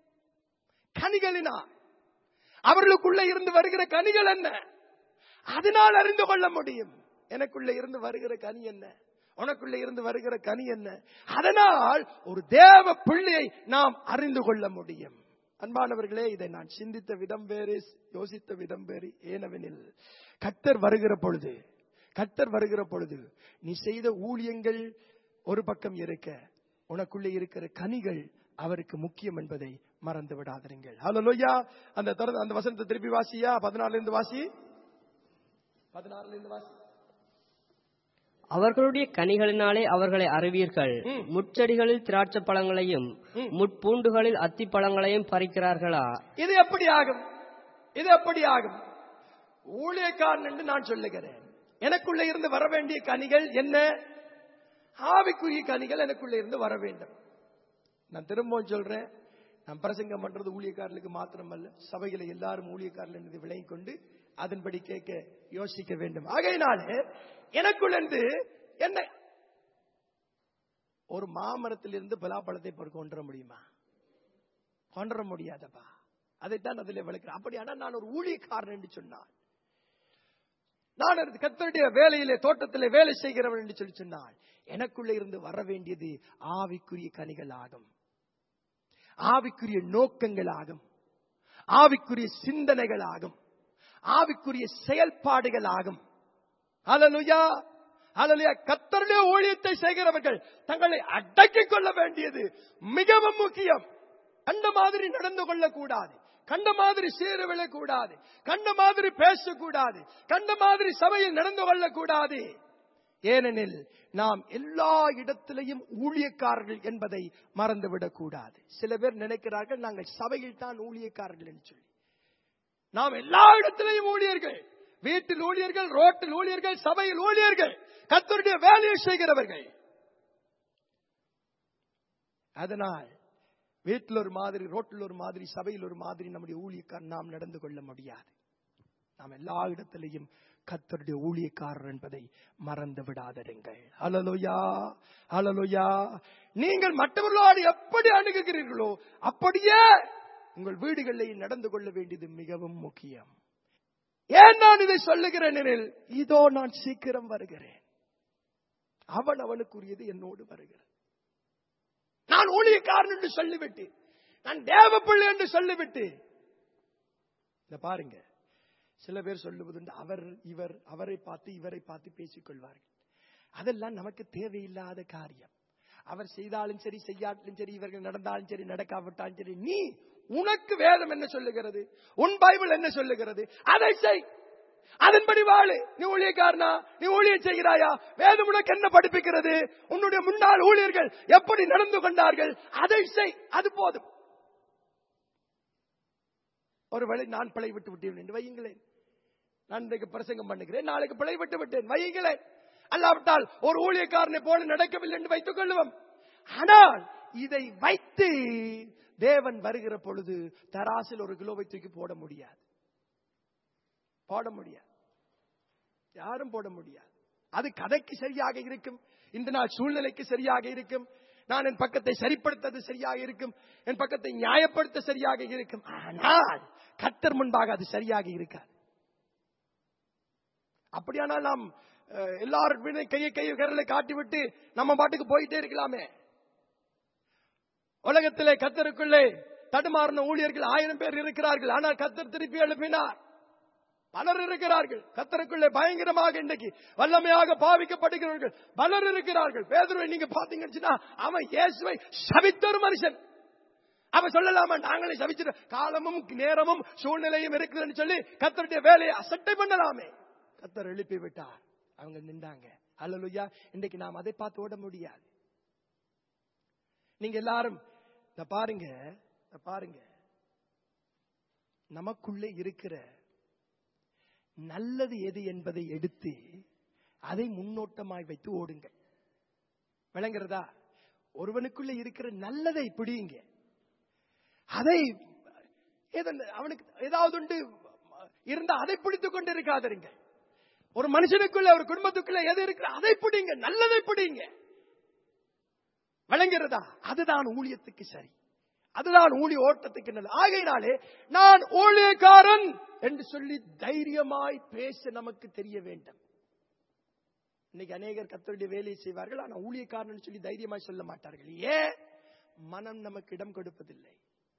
கனிகளினால். அவர்களுக்குள்ள இருந்து வருகிற கனிகள் என்ன? அதனால் அறிந்து கொள்ள முடியும். எனக்குள்ள இருந்து வருகிற கனி என்ன, உனக்குள்ள இருந்து வருகிற கனி என்ன? அதனால் ஒரு தேவ பிள்ளையை நாம் அறிந்து கொள்ள முடியும். அன்பானவர்களே, இதை நான் சிந்தித்த விதம் வேறு, யோசித்த விதம் வேறு. ஏனெனில் கர்த்தர் வருகிற பொழுது நீ செய்த ஊழியங்கள் ஒரு பக்கம் இருக்க, உனக்குள்ளே இருக்கிற கனிகள் அவருக்கு முக்கியம் என்பதை மறந்து விடாதீர்கள். ஹல்லேலூயா. அந்த வசனத்தை திருப்பி வாசியா. 14 இருந்து வாசி. அவர்களுடைய கனிகளினாலே அவர்களை அறிவீர்கள். முட்செடிகளில் திராட்சை பழங்களையும் முட்பூண்டுகளில் அத்தி பழங்களையும் பறிக்கிறார்களா? இது எப்படி ஆகும்? இது எப்படி ஆகும்? ஊழியக்காரன் என்று நான் சொல்லுகிறேன். எனக்குள்ள இருந்து வர வேண்டிய கனிகள் என்ன? ஆவிக்குரிய கனிகள் எனக்குள்ள இருந்து வர வேண்டும். நான் திரும்பவும் சொல்றேன், நான் பிரசங்கம் பண்றது ஊழியக்காரர்களுக்கு மாத்திரமல்ல, சபைகளை எல்லாரும் ஊழியக்காரர்கள் என்பதை விளங்கிக் கொண்டு அதன்படி கேட்க யோசிக்க வேண்டும். ஆகையினாலே எனக்குள்ள இருந்து என்ன? ஒரு மாமரத்திலிருந்து பலாப்பழத்தை கொண்டு வர முடியுமா? கொண்டு வர முடியாதப்பா. அதைத்தான் அதில் விளக்கிறேன். அப்படியானா நான் ஒரு ஊழியக்காரன் என்று சொன்னான், நான் கர்த்தருடைய வேலையிலே தோட்டத்திலே வேலை செய்கிறவன் என்று சொல்லி சொன்னால், எனக்குள்ள இருந்து வர வேண்டியது ஆவிக்குரிய கனிகள் ஆகும், ஆவிக்குரிய நோக்கங்கள் ஆகும், ஆவிக்குரிய சிந்தனைகள் ஆகும், ஆவிக்குரிய செயல்பாடுகள் ஆகும். ஹல்லேலூயா, ஹல்லேலூயா. கர்த்தருடைய ஊழியத்தை செய்கிறவர்கள் தங்களை அடக்கிக் கொள்ள வேண்டியது மிகவும் முக்கியம். கண்ட மாதிரி நடந்து கொள்ளக்கூடாது, கண்ட மாதிரி சீரவிழக்கூடாது, கண்ட மாதிரி பேசக்கூடாது, கண்ட மாதிரி சபையில் நடந்து கொள்ளக்கூடாது. ஏனெனில் நாம் எல்லா இடத்திலையும் ஊழியக்காரர்கள் என்பதை மறந்துவிடக் கூடாது. சில பேர் நினைக்கிறார்கள் நாங்கள் சபையில் தான் ஊழியக்காரர்கள் என்று சொல்லி. நாம் எல்லா இடத்திலையும் ஊழியர்கள். வீட்டில் ஊழியர்கள், ரோட்டில் ஊழியர்கள், சபையில் ஊழியர்கள், கர்த்தருடைய வேலையை செய்கிறவர்கள். அதனால் வீட்டில் ஒரு மாதிரி, ரோட்டில் ஒரு மாதிரி, சபையில் ஒரு மாதிரி நம்முடைய ஊழியக்காரர் நாம் நடந்து கொள்ள முடியாது. நாம் எல்லா இடத்திலையும் கர்த்தருடைய ஊழியக்காரர் என்பதை மறந்து விடாதீர்கள். ஹல்லேலூயா, ஹல்லேலூயா. நீங்கள் மற்றவர்களோடு எப்படி அணுகுகிறீர்களோ அப்படியே உங்கள் வீடுகளில் நடந்து கொள்ள வேண்டியது மிகவும் முக்கியம். ஏன் நான் இதை சொல்லுகிறேன் எனில், இதோ நான் சீக்கிரம் வருகிறேன், அவனுக்குரியது என்னோடு வருகிறது. நான் ஊழியக்காரன் என்று சொல்லிவிட்டு, நான் தேவ பிள்ளை என்று சொல்லிவிட்டு, இத பாருங்க, சில பேர் சொல்லுவதுண்டு, அவர் இவர், அவரை பார்த்து இவரை பார்த்து பேசிக் கொள்வார்கள். அதெல்லாம் நமக்கு தேவையில்லாத காரியம். அவர் செய்தாலும் சரி, செய்யாட்டிலும் சரி, இவர்கள் நடந்தாலும் சரி, நடக்காவிட்டாலும் சரி, நீ உனக்கு வேதம் என்ன சொல்லுகிறது, உன் பைபிள் என்ன சொல்லுகிறது, அதை செய், அதன்படி வாழு. நீ ஊழியக்காரனா, நீ ஊழியம் செய்கிறாயா, வேதம் உனக்கு என்ன படிப்பிக்கிறது, உன்னுடைய முன்னாள் ஊழியர்கள் எப்படி நடந்து கொண்டார்கள், அதை செய், அது போதும். ஒருவேளை நான் பிழை விட்டு விட்டேன் என்று வையுங்களேன், நான் இன்றைக்கு பிரசங்கம் பண்ணுகிறேன், நாளைக்கு பிழை விட்டு விட்டேன் வையுங்களேன், அல்லாவிட்டால் ஒரு ஊழியக்காரனை போல நடக்கவில்லை என்று வைத்துக் கொள்ளுவோம். ஆனால் இதை வைத்து தேவன் வருகிற பொழுது தராசில் ஒரு கிலோவை தூக்கி போட முடியாது, போட முடியாது, யாரும் போட முடியாது. அது கதைக்கு சரியாக இருக்கும், இந்த நாள் சூழ்நிலைக்கு சரியாக இருக்கும், நான் என் பக்கத்தை சரிப்படுத்தது சரியாக இருக்கும், என் பக்கத்தை நியாயப்படுத்த சரியாக இருக்கும். ஆனால் கர்த்தர் முன்பாக அது சரியாக இருக்காது. அப்படியானால் நாம் எல்லாரும் கையை விரலை காட்டிவிட்டு நம்ம பாட்டுக்கு போயிட்டே இருக்கலாமே. உலகத்திலே கர்த்தருக்குள்ளே தடுமாறின ஊழியர்கள் 1000 பேர் இருக்கிறார்கள். ஆனால் கர்த்தர் திருப்பி எழுப்பினார். பலர் இருக்கிறார்கள் கர்த்தருக்குள்ளே பயங்கரமாக இன்றைக்கு வல்லமையாக பாவிக்கப்படுகிறவர்கள் பலர் இருக்கிறார்கள். பேதுருவை நீங்க பாத்தீங்கன்னா அவன் இயேசுவை சபித்த ஒரு மனுஷன். அவன் சொல்லலாமா, நாங்களே சபிச்சிட காலமும் நேரமும் சூழ்நிலையும் இருக்குதுன்னு சொல்லி கர்த்தருடைய வேலையை அசட்டை பண்ணலாமே. கர்த்தர் எழுப்பி விட்டார், அவங்க நின்றாங்க. அல்லேலூயா. இன்றைக்கு நாம் அதை பார்த்து ஓட முடியாது. நீங்க எல்லாரும் பாருங்க, நமக்குள்ளே இருக்கிற நல்லது எது என்பதை எடுத்து அதை முன்னோட்டமாய் வைத்து ஓடுங்க. விளங்குறதா? ஒருவனுக்குள்ள இருக்கிற நல்லதை பிடிங்க, அதை அவனுக்கு ஏதாவது உண்டு இருந்தா அதை பிடித்துக் கொண்டு இருக்காதீங்க. ஒரு மனுஷனுக்குள்ள ஒரு குடும்பத்துக்குள்ள எது இருக்கிற அதை பிடிங்க, நல்லதை பிடிங்க. விளங்குறதா? அதுதான் ஊழியத்துக்கு சரி, அதுதான் ஊழிய ஓட்டத்துக்கு நல்லது. ஆகையினாலே நான் ஊழியக்காரன் என்று சொல்லி தைரியமாய் பேச நமக்கு தெரிய வேண்டும். இன்னைக்கு அநேகர் கர்த்தருடைய வேலையை செய்வார்கள், ஆனா ஊழியக்காரன் சொல்லி தைரியமாய் சொல்ல மாட்டார்கள். ஏன்? மனம் நமக்கு இடம் கொடுப்பதில்லை.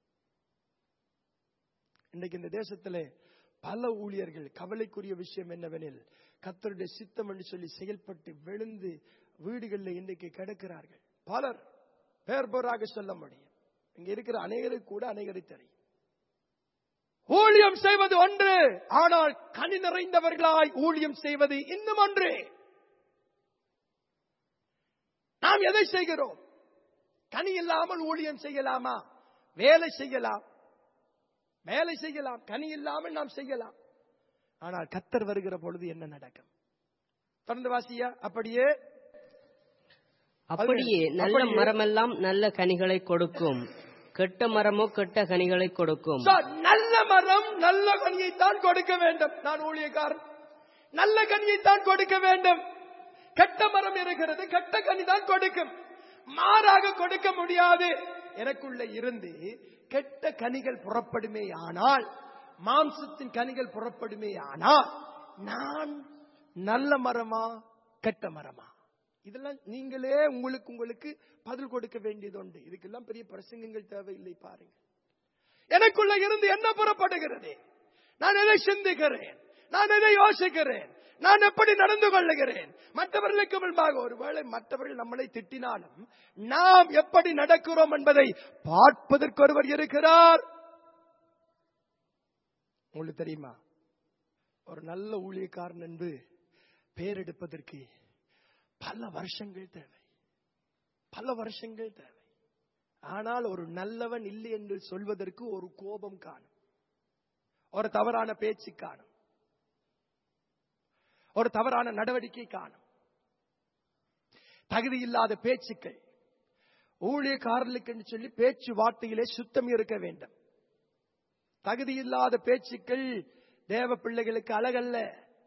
இன்னைக்கு இந்த தேசத்திலே பல ஊழியர்கள் கவலைக்குரிய விஷயம் என்னவெனில், கர்த்தருடைய சித்தம் என்று சொல்லி செயல்பட்டு விழுந்து வீடுகளில் இன்னைக்கு கிடக்கிறார்கள். பலர் பேர் பேராக சொல்ல முடியும். இங்க இருக்கிற அநேகருக்கு கூட அநேகரை தெரியும். ஊழியம் செய்வது ஒன்று, ஆனால் கனி நிறைந்தவர்களாய் ஊழியம் செய்வது இன்னும் ஒன்று. நாம் எதை செய்கிறோம்? கனி இல்லாமல் ஊழியம் செய்யலாமா? வேலை செய்யலாம், கனி இல்லாமல் நாம் செய்யலாம். ஆனால் கர்த்தர் வருகிற பொழுது என்ன நடக்கும்? தொடர்ந்து வாசியா. அப்படியே நல்ல மரமெல்லாம் நல்ல கனிகளை கொடுக்கும், கெட்ட மரமோ கெட்ட கனிகளை கொடுக்கும். நல்ல மரம் நல்ல கனியைத்தான் கொடுக்க வேண்டும். நான் ஊழியக்காரன், நல்ல கனியைத்தான் கொடுக்க வேண்டும். கெட்ட மரம் இருக்கிறது, கெட்ட கனி தான் கொடுக்கும், மாறாக கொடுக்க முடியாது. எனக்குள்ள இருந்து கெட்ட கனிகள் புறப்படுமே ஆனால், மாம்சத்தின் கனிகள் புறப்படுமே ஆனால், நான் நல்ல மரமா கெட்ட மரமா? இதெல்லாம் நீங்களே உங்களுக்கு பதில் கொடுக்க வேண்டியது உண்டு. இதுக்கெல்லாம் பெரிய பிரசங்கங்கள் தேவையில்லை. பாருங்க, எனக்குள்ள இருந்து என்ன புறப்படுகிறது, நான் எதை சிந்திக்கிறேன், நான் எதை யோசிக்கிறேன், நான் எப்படி நடந்து கொள்ளுகிறேன். மற்றவர்களுக்கு முன்பாக ஒருவேளை மற்றவர்கள் நம்மளை திட்டினாலும் நாம் எப்படி நடக்கிறோம் என்பதை பார்ப்பதற்கு ஒருவர் இருக்கிறார். உங்களுக்கு தெரியுமா, ஒரு நல்ல ஊழியக்காரன் என்று பெயர் எடுப்பதற்கு பல வருஷங்கள் தேவை, பல வருஷங்கள் தேவை. ஆனால் ஒரு நல்லவன் இல்லை என்று சொல்வதற்கு ஒரு கோபம் காணும், ஒரு தவறான பேச்சு காணும், ஒரு தவறான நடவடிக்கை காணும், தகுதி இல்லாத பேச்சுக்கள். ஊழியக்காரர்களுக்கு என்று சொல்லி பேச்சு வார்த்தையிலே சுத்தம் இருக்க வேண்டும். தகுதி இல்லாத பேச்சுக்கள் தேவ பிள்ளைகளுக்கு அழகல்ல.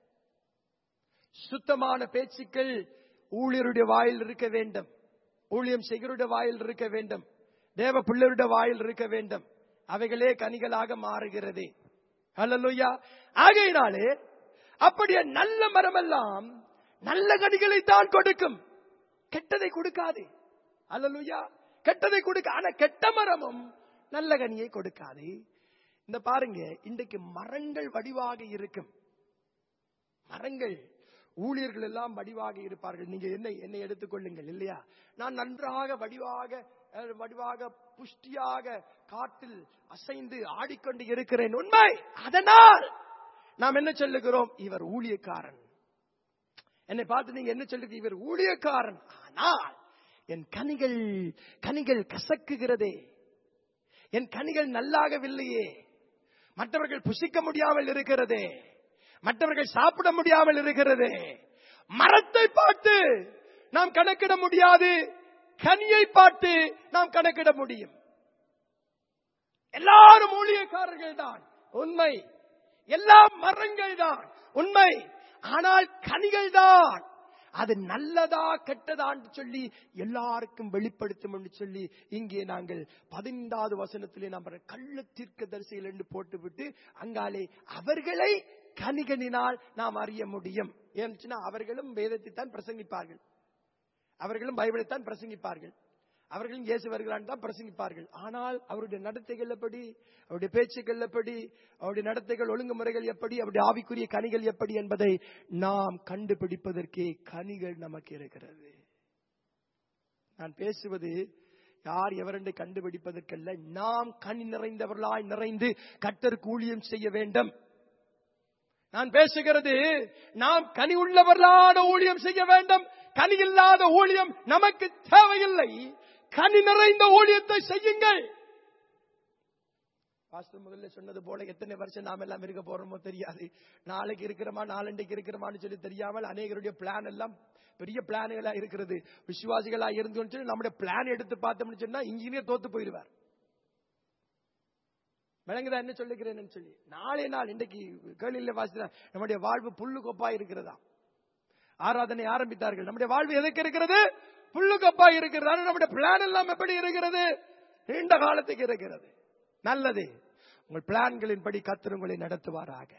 சுத்தமான பேச்சுக்கள் ஊழியருடைய வாயில் இருக்க வேண்டும், ஊழியம் செய்கிறவருடைய வாயில் இருக்க வேண்டும், தேவ பிள்ளையுடைய வாயில் இருக்க வேண்டும். அவைகளே கனிகளாக மாறுகிறது. அல்லேலூயா. ஆகையினாலே அப்படியே நல்ல மரமெல்லாம் நல்ல கனிகளை தான் கொடுக்கும், கெட்டதை கொடுக்காது. அல்லேலூயா. கெட்டதை கொடுக்க, ஆனா கெட்ட மரமும் நல்ல கனியை கொடுக்காது. இந்த பாருங்க, இன்றைக்கு மரங்கள் வடிவாக இருக்கும், மரங்கள் ஊழியர்கள் எல்லாம் வடிவாக இருப்பார்கள். நீங்க என்னை எடுத்துக்கொள்ளுங்கள் இல்லையா? நான் நன்றாக வடிவாக புஷ்டியாக காட்டில் அசைந்து ஆடிக்கொண்டு இருக்கிறேன், உண்மை. அதனால் நாம் என்ன சொல்லுகிறோம்? இவர் ஊழியக்காரன். என்னை பார்த்து நீங்க என்ன சொல்லுங்க? இவர் ஊழியக்காரன். ஆனால் என் கனிகள் கசக்குகிறதே, என் கனிகள் நல்லாகவில்லையே, மற்றவர்கள் புசிக்க முடியாமல் இருக்கிறதே, மற்றவர்கள் சாப்பிட முடியாமல் இருக்கிறதே. மரத்தை பார்த்து நாம் கணக்கிட முடியாது, கனியை பார்த்து நாம் கணக்கிட முடியும். எல்லாரும் ஊழியக்காரர்கள் தான், உண்மை. எல்லா மரங்கள் தான், உண்மை. ஆனால் கனிகள் தான் அது நல்லதா கெட்டதான்னு சொல்லி எல்லாருக்கும் வெளிப்படுத்தும் என்று சொல்லி இங்கே நாங்கள் 15வது வசனத்திலே நாம் கள்ள தீர்க்கதரிசிகள் என்று போட்டுவிட்டு அங்காலே அவர்களை கனிகளினால் நாம் அறிய முடியும். ஏன்னா அவர்களும் வேதத்தை தான் பிரசங்கிப்பார்கள், அவர்களும் பைபிளைத்தான் பிரசங்கிப்பார்கள், அவர்களும் இயேசு வருகிறான் தான் பிரசங்கிப்பார்கள். ஆனால் அவருடைய நடத்தைகள் எப்படி, அவருடைய பேச்சுக்கள் எப்படி, அவருடைய நடத்தைகள் ஒழுங்குமுறைகள் எப்படி, அவருடைய ஆவிக்குரிய கனிகள் எப்படி என்பதை நாம் கண்டுபிடிப்பதற்கே கனிகள் நமக்கு இருக்கிறது. நான் பேசுவது யார் எவரென்று கண்டுபிடிப்பதற்கல்ல. நாம் கனி நிறைந்தவர்களாய் நிறைந்து கர்த்தருக்கு ஊழியம் செய்ய வேண்டும். நான் பேசுகிறது நாம் கனி உள்ளவர்களான ஊழியம் செய்ய வேண்டும். கனி இல்லாத ஊழியம் நமக்கு தேவையில்லை. கனி நிறைந்த ஊழியத்தை செய்யுங்கள். பாஸ்டர் முதல்ல சொன்னது போல எத்தனை வருஷம் நாம் எல்லாம் இருக்க போறோமோ தெரியாது. நாளைக்கு இருக்கிறோமா நாளண்டைக்கு இருக்கிறோமான்னு சொல்லி தெரியாமல் அநேகருடைய பிளான் எல்லாம் பெரிய பிளான்களா இருக்கிறது. விசுவாசிகளா இருந்து நம்முடைய பிளான் எடுத்து பார்த்தோம்னு சொன்னா இன்ஜினியர் தோத்து போயிடுவார். விளங்குதா என்ன சொல்லுகிறேன்னு சொல்லி? நாளே நாள் இன்றைக்கு கேள்வியில வாசித்தா நம்முடைய வாழ்வு புல்லு கொப்பா இருக்கிறதா? ஆராதனை ஆரம்பித்தார்கள். நம்முடைய வாழ்வு எதற்கு இருக்கிறது? புல்லு கொப்பா இருக்கிறது. நம்முடைய பிளான் எல்லாம் எப்படி இருக்கிறது? நீண்ட காலத்துக்கு இருக்கிறது. நல்லது, உங்கள் பிளான்களின் படி கர்த்தர் உங்களை நடத்துவாராக.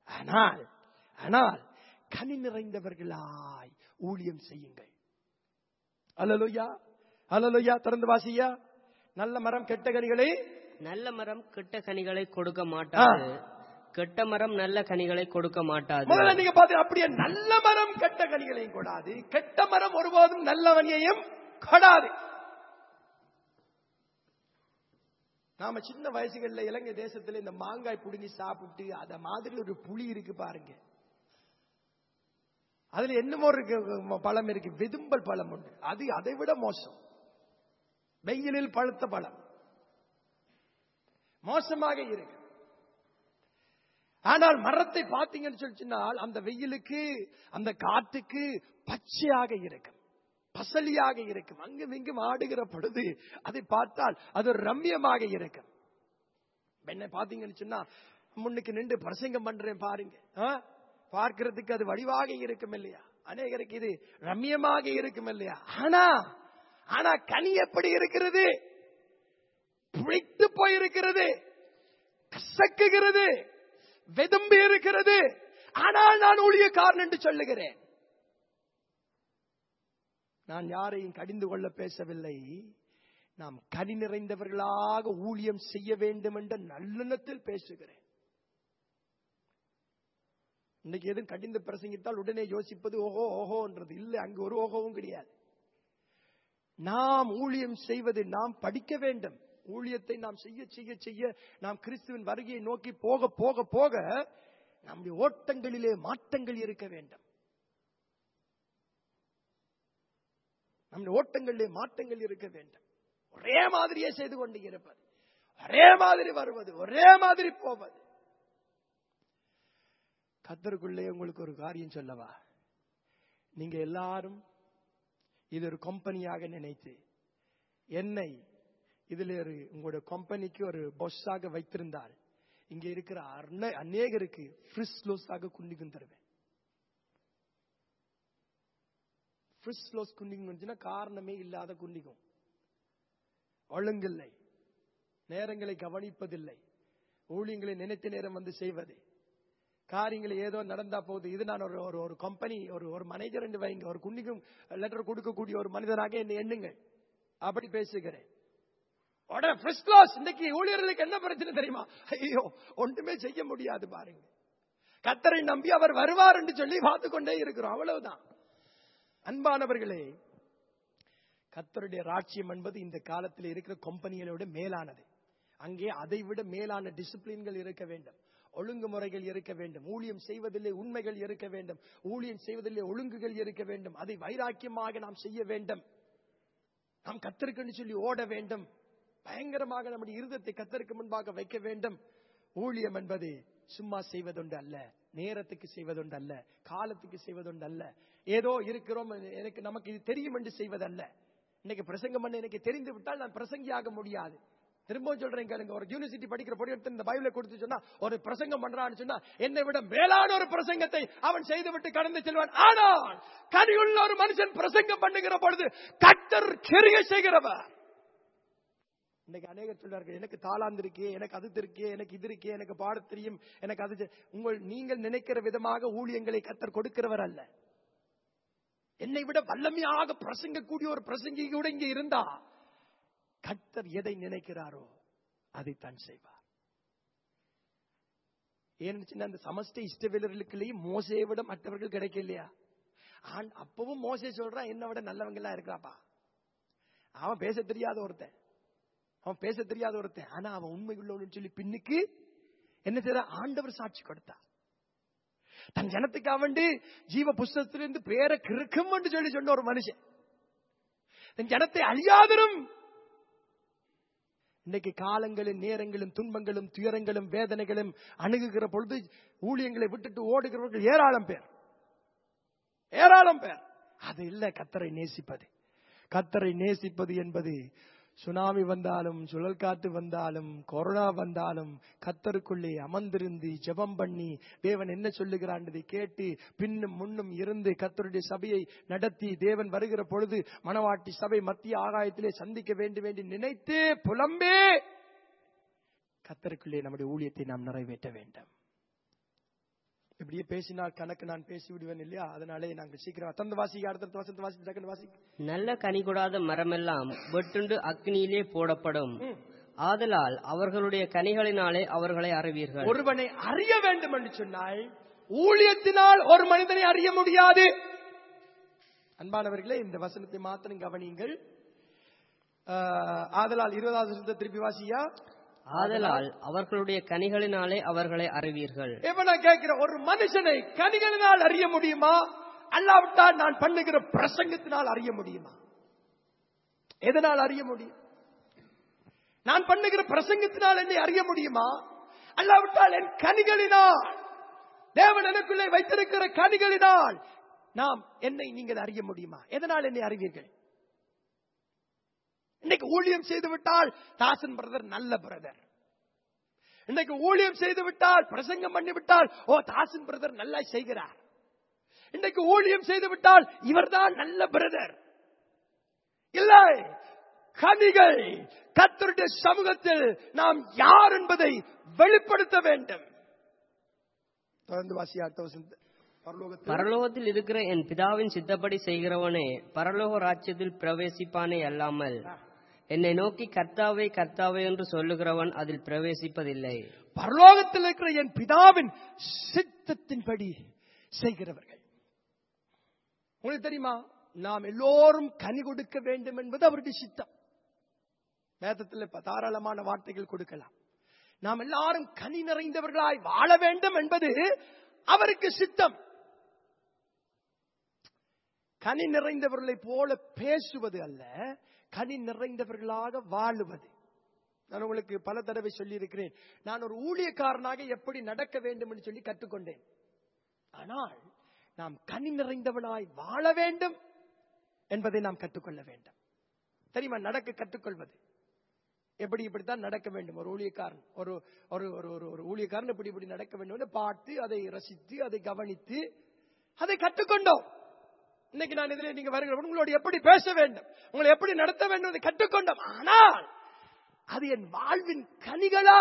ஆனால் கனி நிறைந்தவர்களாய் ஊழியம் செய்யுங்கள். அல்லேலூயா, அல்லேலூயா. திறந்து வாசியா. நல்ல மரம் கெட்ட கனிகளை, நல்ல மரம் கெட்ட கனிகளை கொடுக்க மாட்டாது, கெட்ட மரம் நல்ல கனிகளை கொடுக்க மாட்டாது. முதல்ல நீங்க பாத்து அப்படியே நல்ல மரம் கெட்ட கனிகளையும் கொடாது, கெட்ட மரம் ஒருபோதும் நல்லவனையும் கொடாது. நாம சின்ன வயசுகள்ல இலங்கை தேசத்துல இந்த மாங்காய் புடுங்கி சாப்பிட்டு அத மாதிரி ஒரு புளி இருக்கு பாருங்க. அதுல என்னமோ ஒரு பழம் இருக்கு, வெதும்பல் பழம் உண்டு. அது அதை விட மோசம். வெயிலில் பழுத்த பழம் மோசமாக இருக்கு. ஆனால் மரத்தை பார்த்தீங்கன்னு சொல்லிச்சுனால் அந்த வெயிலுக்கு அந்த காற்றுக்கு பச்சையாக இருக்கும், பசலியாக இருக்கும். அங்கும் இங்கும் ஆடுகிற பொழுது அதை பார்த்தால் அது ஒரு ரம்யமாக இருக்கும். என்ன பாத்தீங்கன்னு சொன்னா முன்னுக்கு நின்று பிரசங்கம் பண்றேன் பாருங்க, பார்க்கிறதுக்கு அது வடிவாக இருக்கும் இல்லையா? அநேகருக்கு இது ரம்யமாக இருக்கும் இல்லையா? ஆனா கனி எப்படி இருக்கிறது? புளித்து போயிருக்கிறது, கசக்குகிறது, வெதும்பி இருக்கிறது. ஆனால் நான் ஊழியக்காரன் என்று சொல்லுகிறேன். நான் யாரையும் கடிந்து கொள்ள பேசவில்லை. நாம் கனி நிறைந்தவர்களாக ஊழியம் செய்ய வேண்டும் என்ற நல்லெண்ணத்தில் பேசுகிறேன். இன்னைக்கு எதுவும் கடிந்து பிரசங்கித்தால் உடனே யோசிப்பது ஓஹோ ஓஹோன்றது இல்லை. அங்கு ஒரு ஓஹோவும் கிடையாது. நாம் ஊழியம் செய்வது நாம் படிக்க வேண்டும். ஊழியத்தை நாம் செய்ய செய்ய செய்ய நாம் கிறிஸ்துவின் வருகையை நோக்கி போக போக போக நம்முடைய ஓட்டங்களிலே மாற்றங்கள் இருக்க வேண்டும். நம்முடைய ஓட்டங்களிலே மாற்றங்கள் இருக்க வேண்டும். ஒரே மாதிரியே செய்து கொண்டு இருப்பது, ஒரே மாதிரி வருவது, ஒரே மாதிரி போவது. கர்த்தருக்குள்ளே உங்களுக்கு ஒரு காரியம் சொல்லவா? நீங்க எல்லாரும் இது ஒரு கம்பெனியாக நினைத்து என்னை இதுல உங்களுடைய கம்பெனிக்கு ஒரு பாஸாக வைத்திருந்தால் இங்க இருக்கிற அநேகருக்கு ஃப்ரிஸ்லோஸாக குண்டிக்கும் தருவேன். ஃப்ரிஸ்லோஸ் குண்டிக்கும் காரணமே இல்லாத குண்டிக்கும், ஒழுங்கில்லை, நேரங்களை கவனிப்பதில்லை, ஊழியங்களை நினைத்த நேரம் வந்து செய்வது, காரியங்களை ஏதோ நடந்தா போகுது. இது நான் ஒரு கம்பெனி ஒரு மேனேஜர் என்று வைங்க, ஒரு குண்டிக்கும் லெட்டர் கொடுக்கக்கூடிய ஒரு மனிதனாக என்னை எண்ணுங்கள். அப்படி பேசுகிறேன். இன்னைக்கு ஊழியர்களுக்கு என்ன பிரச்சனை தெரியுமா? ஐயோ ஒன்றுமே செய்ய முடியாது பாருங்க. கர்த்தரை நம்பி அவர் வருவார் என்று சொல்லி பார்த்து கொண்டே இருக்கிறோம். அவ்வளவுதான். அன்பானவர்களே, கர்த்தருடைய ராஜ்யம் என்பது இந்த காலத்தில் இருக்கிற கம்பெனிகளோட மேலானது. அங்கே அதை விட மேலான டிசிப்ளின்கள் இருக்க வேண்டும், ஒழுங்குமுறைகள் இருக்க வேண்டும், ஊழியம் செய்வதிலே உண்மைகள் இருக்க வேண்டும், ஊழியம் செய்வதிலே ஒழுங்குகள் இருக்க வேண்டும். அதை வைராக்கியமாக நாம் செய்ய வேண்டும். நாம் கர்த்தருக்கு சொல்லி ஓட வேண்டும். பயங்கரமாக நம்முடைய இருதயத்தை கர்த்தருக்கு முன்பாக வைக்க வேண்டும். ஊழியம் என்பது சும்மா செய்வதுண்டு அல்ல, நேரத்துக்கு செய்வதுண்டு அல்ல, காலத்துக்கு செய்வதுண்டு அல்ல, ஏதோ இருக்கிறோம் நமக்கு இது தெரியும் என்று செய்வதல்ல. இன்னைக்கு பிரசங்கம் பண்ண எனக்கு தெரிந்து விட்டால் நான் பிரசங்கியாக முடியாது. திரும்பவும் சொல்றேன் கேளுங்க, ஒரு யூனிவர்சிட்டி படிக்கிற பொடி எடுத்து இந்த பைபிளை கொடுத்து சொன்னா ஒரு பிரசங்கம் பண்றான்னு சொன்னா என்னை விட மேலான ஒரு பிரசங்கத்தை அவன் செய்துவிட்டு கடந்து செல்வான். ஆனால் கனியுள்ள ஒரு மனுஷன் பிரசங்கம் பண்ணுகிற பொழுது கர்த்தர் கிரியை செய்கிறவர். இன்னைக்கு அநேகர் சொல்றார்கள், எனக்கு தாளாந்து இருக்கே, எனக்கு அது இருக்கே, எனக்கு இது இருக்கே, எனக்கு பாட தெரியும், எனக்கு அது. நீங்கள் நினைக்கிற விதமாக ஊழியங்களை கர்த்தர் கொடுக்கிறவர் அல்ல. என்னை விட வல்லமையாக பிரசங்கக்கூடிய ஒரு பிரசங்கி கூட இங்கே இருந்தா கர்த்தர் எதை நினைக்கிறாரோ அதைத்தான் செய்வார். ஏன்னு அந்த சமஸ்த இஷ்டவேலர்களுக்குள்ளேயும் மோசையை விட மற்றவர்கள் கிடைக்கலையா? அப்பவும் மோசே சொல்றான், என்னை விட நல்லவங்க எல்லாம் இருக்கிறாப்பா. அவன் பேச தெரியாத ஒருத்தன், ஆனா அவன் உண்மை உள்ளவன்னு சொல்லி பின்னுக்கு என்ன செய்யற? ஆண்டவர் சாட்சி கொடுத்தார். தன் ஜனத்துக்கு வேண்டி ஜீவ புஸ்தகத்திலிருந்து பேரை கிறுக்கும் என்று சொல்லி சொன்ன ஒரு மனுஷன், தன் ஜனத்தை அழியாதரும். இன்னைக்கு காலங்களும் நேரங்களும் துன்பங்களும் துயரங்களும் வேதனைகளும் அணுகுகிற பொழுது ஊழியங்களை விட்டுட்டு ஓடுகிறவர்கள் ஏராளம் பேர். அது இல்ல கர்த்தரை நேசிப்பது. கர்த்தரை நேசிப்பது என்பது சுனாமி வந்தாலும், சுழல் காற்று வந்தாலும், கொரோனா வந்தாலும் கர்த்தருக்குள்ளே அமர்ந்திருந்து ஜெபம் பண்ணி தேவன் என்ன சொல்லுகிறான் கேட்டு பின்னும் முன்னும் இருந்து கர்த்தருடைய சபையை நடத்தி தேவன் வருகிற பொழுது மணவாட்டி சபை மத்திய ஆகாயத்திலே சந்திக்க வேண்டும் என்று நினைத்து புலம்பே கர்த்தருக்குள்ளே நம்முடைய ஊழியத்தை நாம் நிறைவேற்ற வேண்டும். இப்படியே பேசினால் கணக்கு நான் பேசி விடுவேன் இல்லையா? அதனாலே நாங்கள் சீக்கிரம் அடுத்த வசனத்தை வாசி. நல்ல கனி கொடாத மரமெல்லாம் வெட்டுண்டு அக்னியிலே போடப்படும். ஆதலால் அவர்களுடைய கனிகளினாலே அவர்களை அறிவீர்கள். ஒருவனை அறிய வேண்டும் என்று சொன்னால் ஊழியத்தினால் ஒரு மனிதனை அறிய முடியாது. அன்பானவர்களே, இந்த வசனத்தை மாத்திரம் கவனியுங்கள். ஆதலால் 20வது வசனத்தை திருப்பி வாசியா. ஆதலால் அவர்களுடைய கனிகளினாலே அவர்களை அறிவீர்கள். எப்ப கேட்கிற ஒரு மனுஷனை கனிகளினால் அறிய முடியுமா? அல்லாவிட்டால் நான் பண்ணுகிற பிரசங்கத்தினால் அறிய முடியுமா? எதனால் அறிய முடியும்? நான் பண்ணுகிற பிரசங்கத்தினால் என்னை அறிய முடியுமா? அல்லாவிட்டால் என் கனிகளினால், தேவன் எனக்குள்ளே வைத்திருக்கிற கனிகளினால் நாம் என்னை நீங்கள் அறிய முடியுமா? எதனால் என்னை அறிவீர்கள்? இன்னைக்கு ஊழியம் செய்து விட்டால் தாசன் பிரதர் நல்ல பிரதர். இன்னைக்கு ஊழியம் செய்து விட்டால் பிரசங்கம் பண்ணிவிட்டால் தாசன் பிரதர் நல்லா செய்கிறார். இன்னைக்கு ஊழியம் செய்து விட்டால் இவர்தான் நல்ல பிரதர். இல்லை, கனிகள் கர்த்தருடைய சமூகத்தில் நாம் யார் என்பதை வெளிப்படுத்த வேண்டும். தொடர்ந்து வாசி. பரலோகத்தில் இருக்கிற என் பிதாவின் சித்தப்படி செய்கிறவனே பரலோக ராஜ்யத்தில் பிரவேசிப்பானே அல்லாமல் என்னை நோக்கி கர்த்தாவே கர்த்தாவே என்று சொல்லுகிறவன் அதில் பிரவேசிப்பதில்லை. பரலோகத்தில் இருக்கிற என் பிதாவின் சித்தத்தின்படி செய்கிறவர்கள். உங்களுக்கு தெரியுமா, நாம் எல்லோரும் கனி கொடுக்க வேண்டும் என்பது அவருடைய சித்தம். வேதத்தில் தாராளமான வார்த்தைகள் கொடுக்கலாம். நாம் எல்லாரும் கனி நிறைந்தவர்களாய் வாழ வேண்டும் என்பது அவருக்கு சித்தம். கனி நிறைந்தவர்களை போல பேசுவது அல்ல, கனி நிறைந்தவர்களாக வாழுவது. நான் உங்களுக்கு பல தடவை சொல்லி இருக்கிறேன், நான் ஒரு ஊழியக்காரனாக எப்படி நடக்க வேண்டும் என்று சொல்லி கற்றுக்கொண்டேன். ஆனால் நாம் கனி நிறைந்தவனாய் வாழ வேண்டும் என்பதை நாம் கற்றுக்கொள்ள வேண்டும். தெரியுமா, நடக்க கற்றுக்கொள்வது இப்படித்தான் நடக்க வேண்டும். ஒரு ஊழியக்காரன் ஒரு ஊழியக்காரன் இப்படி நடக்க வேண்டும் பார்த்து அதை ரசித்து அதை கவனித்து அதை கற்றுக்கொண்டோம். இன்னைக்கு நான் இதில் நீங்க வருகிற உங்களோட எப்படி பேச வேண்டும், உங்களை எப்படி நடத்த வேண்டும் அதை கற்றுக்கொண்டோம். ஆனால் அது என் வாழ்வின் கனிகளா?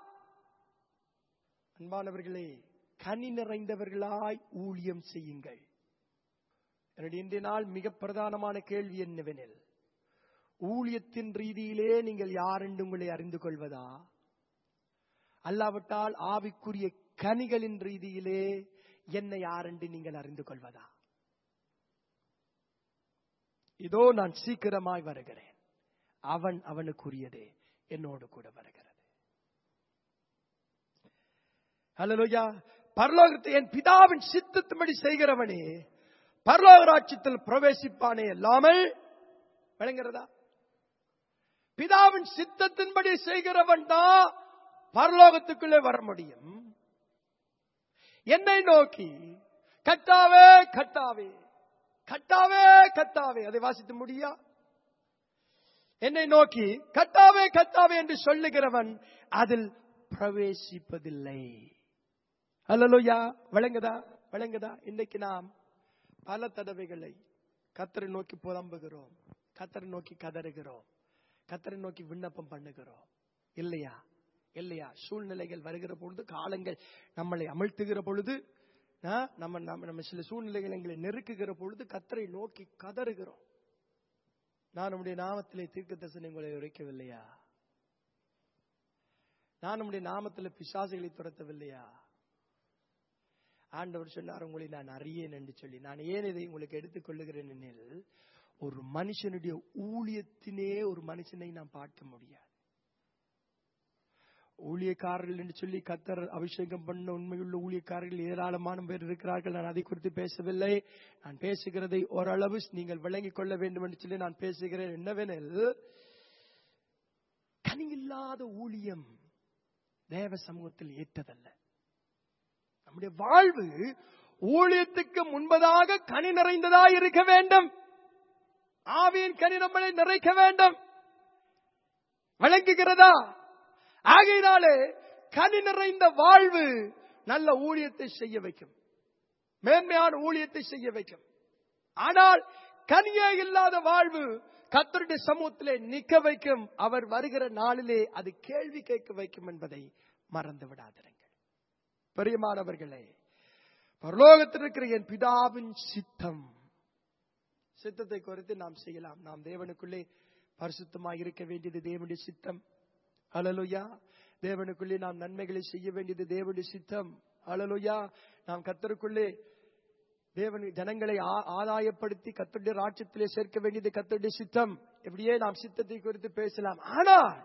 அன்பானவர்களே, கனி நிறைந்தவர்களாய் ஊழியம் செய்யுங்கள். என்னுடைய இன்றைய நாள் மிக பிரதானமான கேள்வி என்னவெனில், ஊழியத்தின் ரீதியிலே நீங்கள் யார் என்று உங்களை அறிந்து கொள்வதா, அல்லாவிட்டால் ஆவிக்குரிய கனிகளின் ரீதியிலே என்னை யார் என்று நீங்கள் அறிந்து கொள்வதா? இதோ நான் சீக்கிரமாய் வருகிறேன், அவன் அவனுக்குரியதே என்னோடு கூட வருகிறது. ஹல்லேலூயா. பரலோகத்தை என் பிதாவின் சித்தத்தின்படி செய்கிறவனே பரலோக ராஜ்யத்தில் பிரவேசிப்பானே அல்லாமல், விளங்குகிறதா? பிதாவின் சித்தத்தின்படி செய்கிறவன் தான் பரலோகத்துக்குள்ளே வர முடியும். என்னை நோக்கி கர்த்தாவே கர்த்தாவே கர்த்தாவே கர்த்தாவே, அதை வாசித்து முடியா? என்னை நோக்கி கர்த்தாவே கர்த்தாவே என்று சொல்லுகிறவன் அதில் பிரவேசிப்பதில்லை. ஹல்லேலூயா. விளங்குதா? விளங்குதா? இன்னைக்கு நாம் பல தடவைகளை கர்த்தரை நோக்கி புலம்புகிறோம், கர்த்தரை நோக்கி கதறுகிறோம், கர்த்தரை நோக்கி விண்ணப்பம் பண்ணுகிறோம். இல்லையா? இல்லையா? சூழ்நிலைகள் வருகிற பொழுது, காலங்கள் நம்மளை அமிழ்த்துகிற பொழுது, நம்ம சில சூழ்நிலைகள் எங்களை நெருக்குகிற பொழுது கர்த்தரை நோக்கி கதறுகிறோம். நான் நம்முடைய நாமத்திலே தீர்க்கதரிசனம் உங்களை உரைக்கவில்லையா? நான் நம்முடைய நாமத்தில் பிசாசுகளை துரத்தவில்லையா? ஆண்டவர் சொன்னார், உங்களை நான் அறியேன் என்று சொல்லி. நான் ஏன் இதை உங்களுக்கு எடுத்துக் கொள்ளுகிறேன் எனில், ஒரு மனுஷனுடைய ஊழியத்தினே ஒரு மனுஷனை நாம் பார்க்க முடியாது. ஊழியக்காரர்கள் என்று சொல்லி கர்த்தர் அபிஷேகம் பண்ண உண்மையுள்ள ஊழியக்காரர்கள் ஏராளமான பேர் இருக்கிறார்கள். நான் அதை குறித்து பேசவில்லை. நான் பேசுகிறதை ஓரளவு நீங்கள் விளங்கிக் கொள்ள வேண்டும் என்று சொல்லி நான் பேசுகிறேன். என்னவெனில், கனியில்லாத ஊழியம் தேவ சமூகத்தில் ஏற்றதல்ல. நம்முடைய வாழ்வு ஊழியத்துக்கு முன்பதாக கனி நிறைந்ததாய் இருக்க வேண்டும். ஆவியின் கனி நம்மளை நிறைக்க வேண்டும். விளங்குகிறதா? ஆகையினாலே கனி நிறைந்த வாழ்வு நல்ல ஊழியத்தை செய்ய வைக்கும், மேன்மையான ஊழியத்தை செய்ய வைக்கும். ஆனால் கனியே இல்லாத வாழ்வு கர்த்தருடைய சமூகத்திலே நிற்க வைக்கும். அவர் வருகிற நாளிலே அது கேள்வி கேட்க வைக்கும் என்பதை மறந்து விடாதீர்கள். பிரியமானவர்களே, பரலோகத்தில் இருக்கிற என் பிதாவின் சித்தத்தை குறித்து நாம் செய்யலாம். நாம் தேவனுக்குள்ளே பரிசுத்தமாக இருக்க வேண்டியது தேவனுடைய சித்தம். ஹல்லேலூயா. தேவனுக்குள்ளே நாம் நன்மைகளை செய்ய வேண்டியது தேவனுடைய சித்தம். ஹல்லேலூயா. நாம் கர்த்தருக்குள்ளே தேவன் ஜனங்களை ஆதாயப்படுத்தி கர்த்தருடைய ராஜ்யத்திலே சேர்க்க வேண்டியது கர்த்தருடைய சித்தம். எப்படியே நாம் சித்தத்தை குறித்து பேசலாம். ஆனால்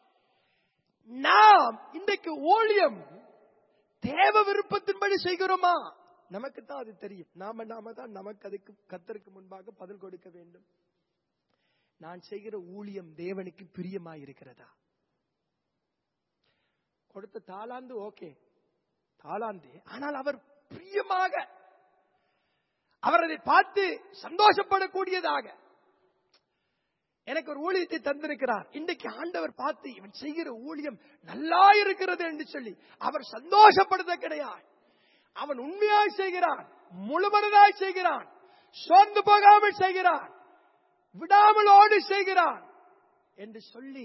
நாம் இன்றைக்கு ஊழியம் தேவ விருப்பத்தின்படி செய்கிறோமா? நமக்கு தான் அது தெரியும். நாம தான் நமக்கு அதுக்கு கர்த்தருக்கு முன்பாக பதில் கொடுக்க வேண்டும். நான் செய்கிற ஊழியம் தேவனுக்கு பிரியமாயிருக்கிறதா? கொடுத்த தாளாந்து ஓகே, தாளாந்து. ஆனால் அவர் பிரியமாக, அவர் அதை பார்த்து சந்தோஷப்படக்கூடியதாக எனக்கு ஒரு ஊழியத்தை தந்திருக்கிறார். இன்றைக்கு ஆண்டவர் பார்த்து இவன் செய்கிற ஊழியம் நல்லா இருக்கிறது என்று சொல்லி அவர் சந்தோஷப்படுத்த கிடையாது. அவன் உண்மையாய் செய்கிறான், முழுமனதாய் செய்கிறான், சோர்ந்து போகாமல் செய்கிறான், விடாமலோடு செய்கிறான் என்று சொல்லி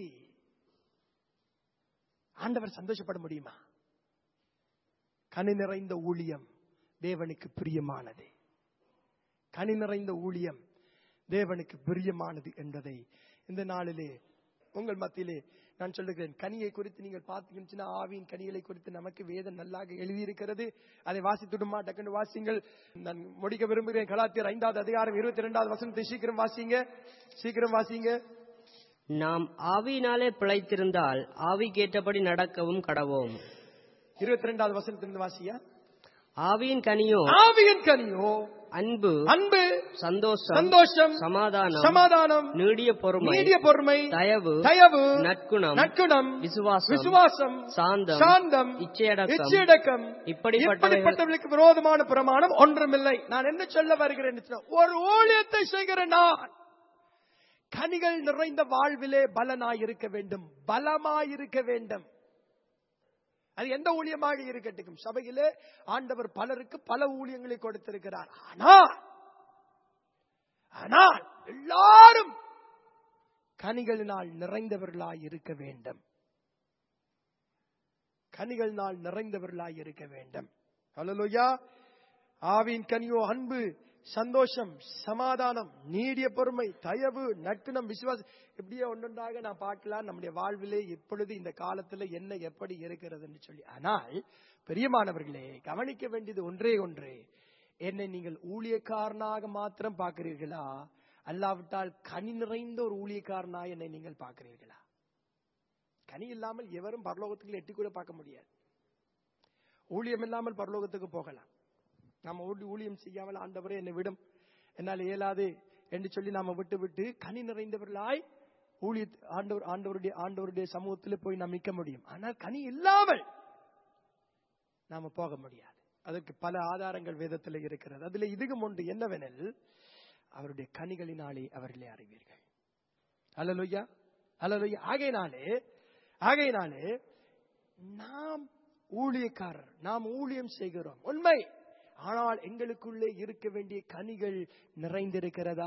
ஆண்டவர் சந்தோஷப்பட முடியுமா? கனி நிறைந்த ஊழியம் தேவனுக்கு பிரியமானது. கனி நிறைந்த ஊழியம் தேவனுக்கு பிரியமானது என்பதை இந்த நாளிலே உங்கள் மத்தியிலே நான் சொல்லுகிறேன். கனியை குறித்து நீங்கள் பார்த்தீங்கன்னா, ஆவியின் கனிகளை குறித்து நமக்கு வேதம் நல்லாக எழுதியிருக்கிறது. அதை வாசித்துடுமா? டக்குன்னு வாசிங்கள். நான் முடிக்க விரும்புகிறேன். கலாத்தியர் 5வது அதிகாரம் 22வது வசனத்தை சீக்கிரம் வாசிங்க, சீக்கிரம் வாசிங்க. நாம் ஆவியினாலே பிழைத்திருந்தால் ஆவி கேட்டபடி நடக்கவும் கடவோம். 22வது வசனத்திலிருந்து வாசியா. ஆவியின் கனியோ அன்பு, சந்தோஷம், சமாதானம், நீடிய பொறுமை, தயவு, நற்குணம், விசுவாசம், சாந்தம், இச்சையடக்கம், இப்படிப்பட்டவர்களுக்கு விரோதமான பிரமாணம் ஒன்றுமில்லை. நான் என்ன சொல்ல வருகிறேன்? ஒரு ஊழியத்தை செய்கிற நான் கனிகள் நிறைந்த வாழ்விலே பலனாயிருக்க வேண்டும், பலமாயிருக்க வேண்டும். அது எந்த ஊழியமாக இருக்கட்டும். சபையிலே ஆண்டவர் பலருக்கு பல ஊழியங்களை கொடுத்திருக்கிறார். ஆனால் எல்லாரும் கனிகளினால் நிறைந்தவர்களாய் இருக்க வேண்டும், கனிகளினால் நிறைந்தவர்களாய் இருக்க வேண்டும். ஹல்லேலூயா. ஆவியின் கனியோ அன்பு, சந்தோஷம், சமாதானம், நீடிய பொறுமை, தயவு, நற்குணம், விசுவாசம், இப்படியே ஒன்றொன்றாக நான் பார்க்கலாம் நம்முடைய வாழ்விலே இப்பொழுது இந்த காலத்துல என்ன எப்படி இருக்கிறது என்று சொல்லி. ஆனால் பெரியமானவர்களே, கவனிக்க வேண்டியது ஒன்றே ஒன்று. என்னை நீங்கள் ஊழியக்காரனாக மாத்திரம் பார்க்கிறீர்களா, அல்லாவிட்டால் கனி நிறைந்த ஒரு ஊழியக்காரனாக என்னை நீங்கள் பார்க்கிறீர்களா? கனி இல்லாமல் எவரும் பரலோகத்துக்கு எட்டி கூட பார்க்க முடியாது. ஊழியம் இல்லாமல் பரலோகத்துக்கு போகலாம். நாம ஊழியம் செய்யாமல் ஆண்டவரே என்னை விடும், என்னால் இயலாது என்று சொல்லி நாம விட்டு கனி நிறைந்தவர்களாய் ஊழிய ஆண்டவருடைய சமூகத்தில் போய் நாம் நிற்க முடியும். ஆனால் கனி இல்லாமல் நாம போக முடியாது. அதற்கு பல ஆதாரங்கள் வேதத்தில் இருக்கிறது. அதுல இதுவும் ஒன்று என்னவெனில், அவருடைய கனிகளினாலே அவர்களே அறிவீர்கள். அல்லேலூயா, அல்லேலூயா. ஆகையினாலே நாம் ஊழியக்காரர், நாம் ஊழியம் செய்கிறோம் உண்மை. ஆனால் எங்களுக்குள்ளே இருக்க வேண்டிய கனிகள் நிறைந்திருக்கிறதா?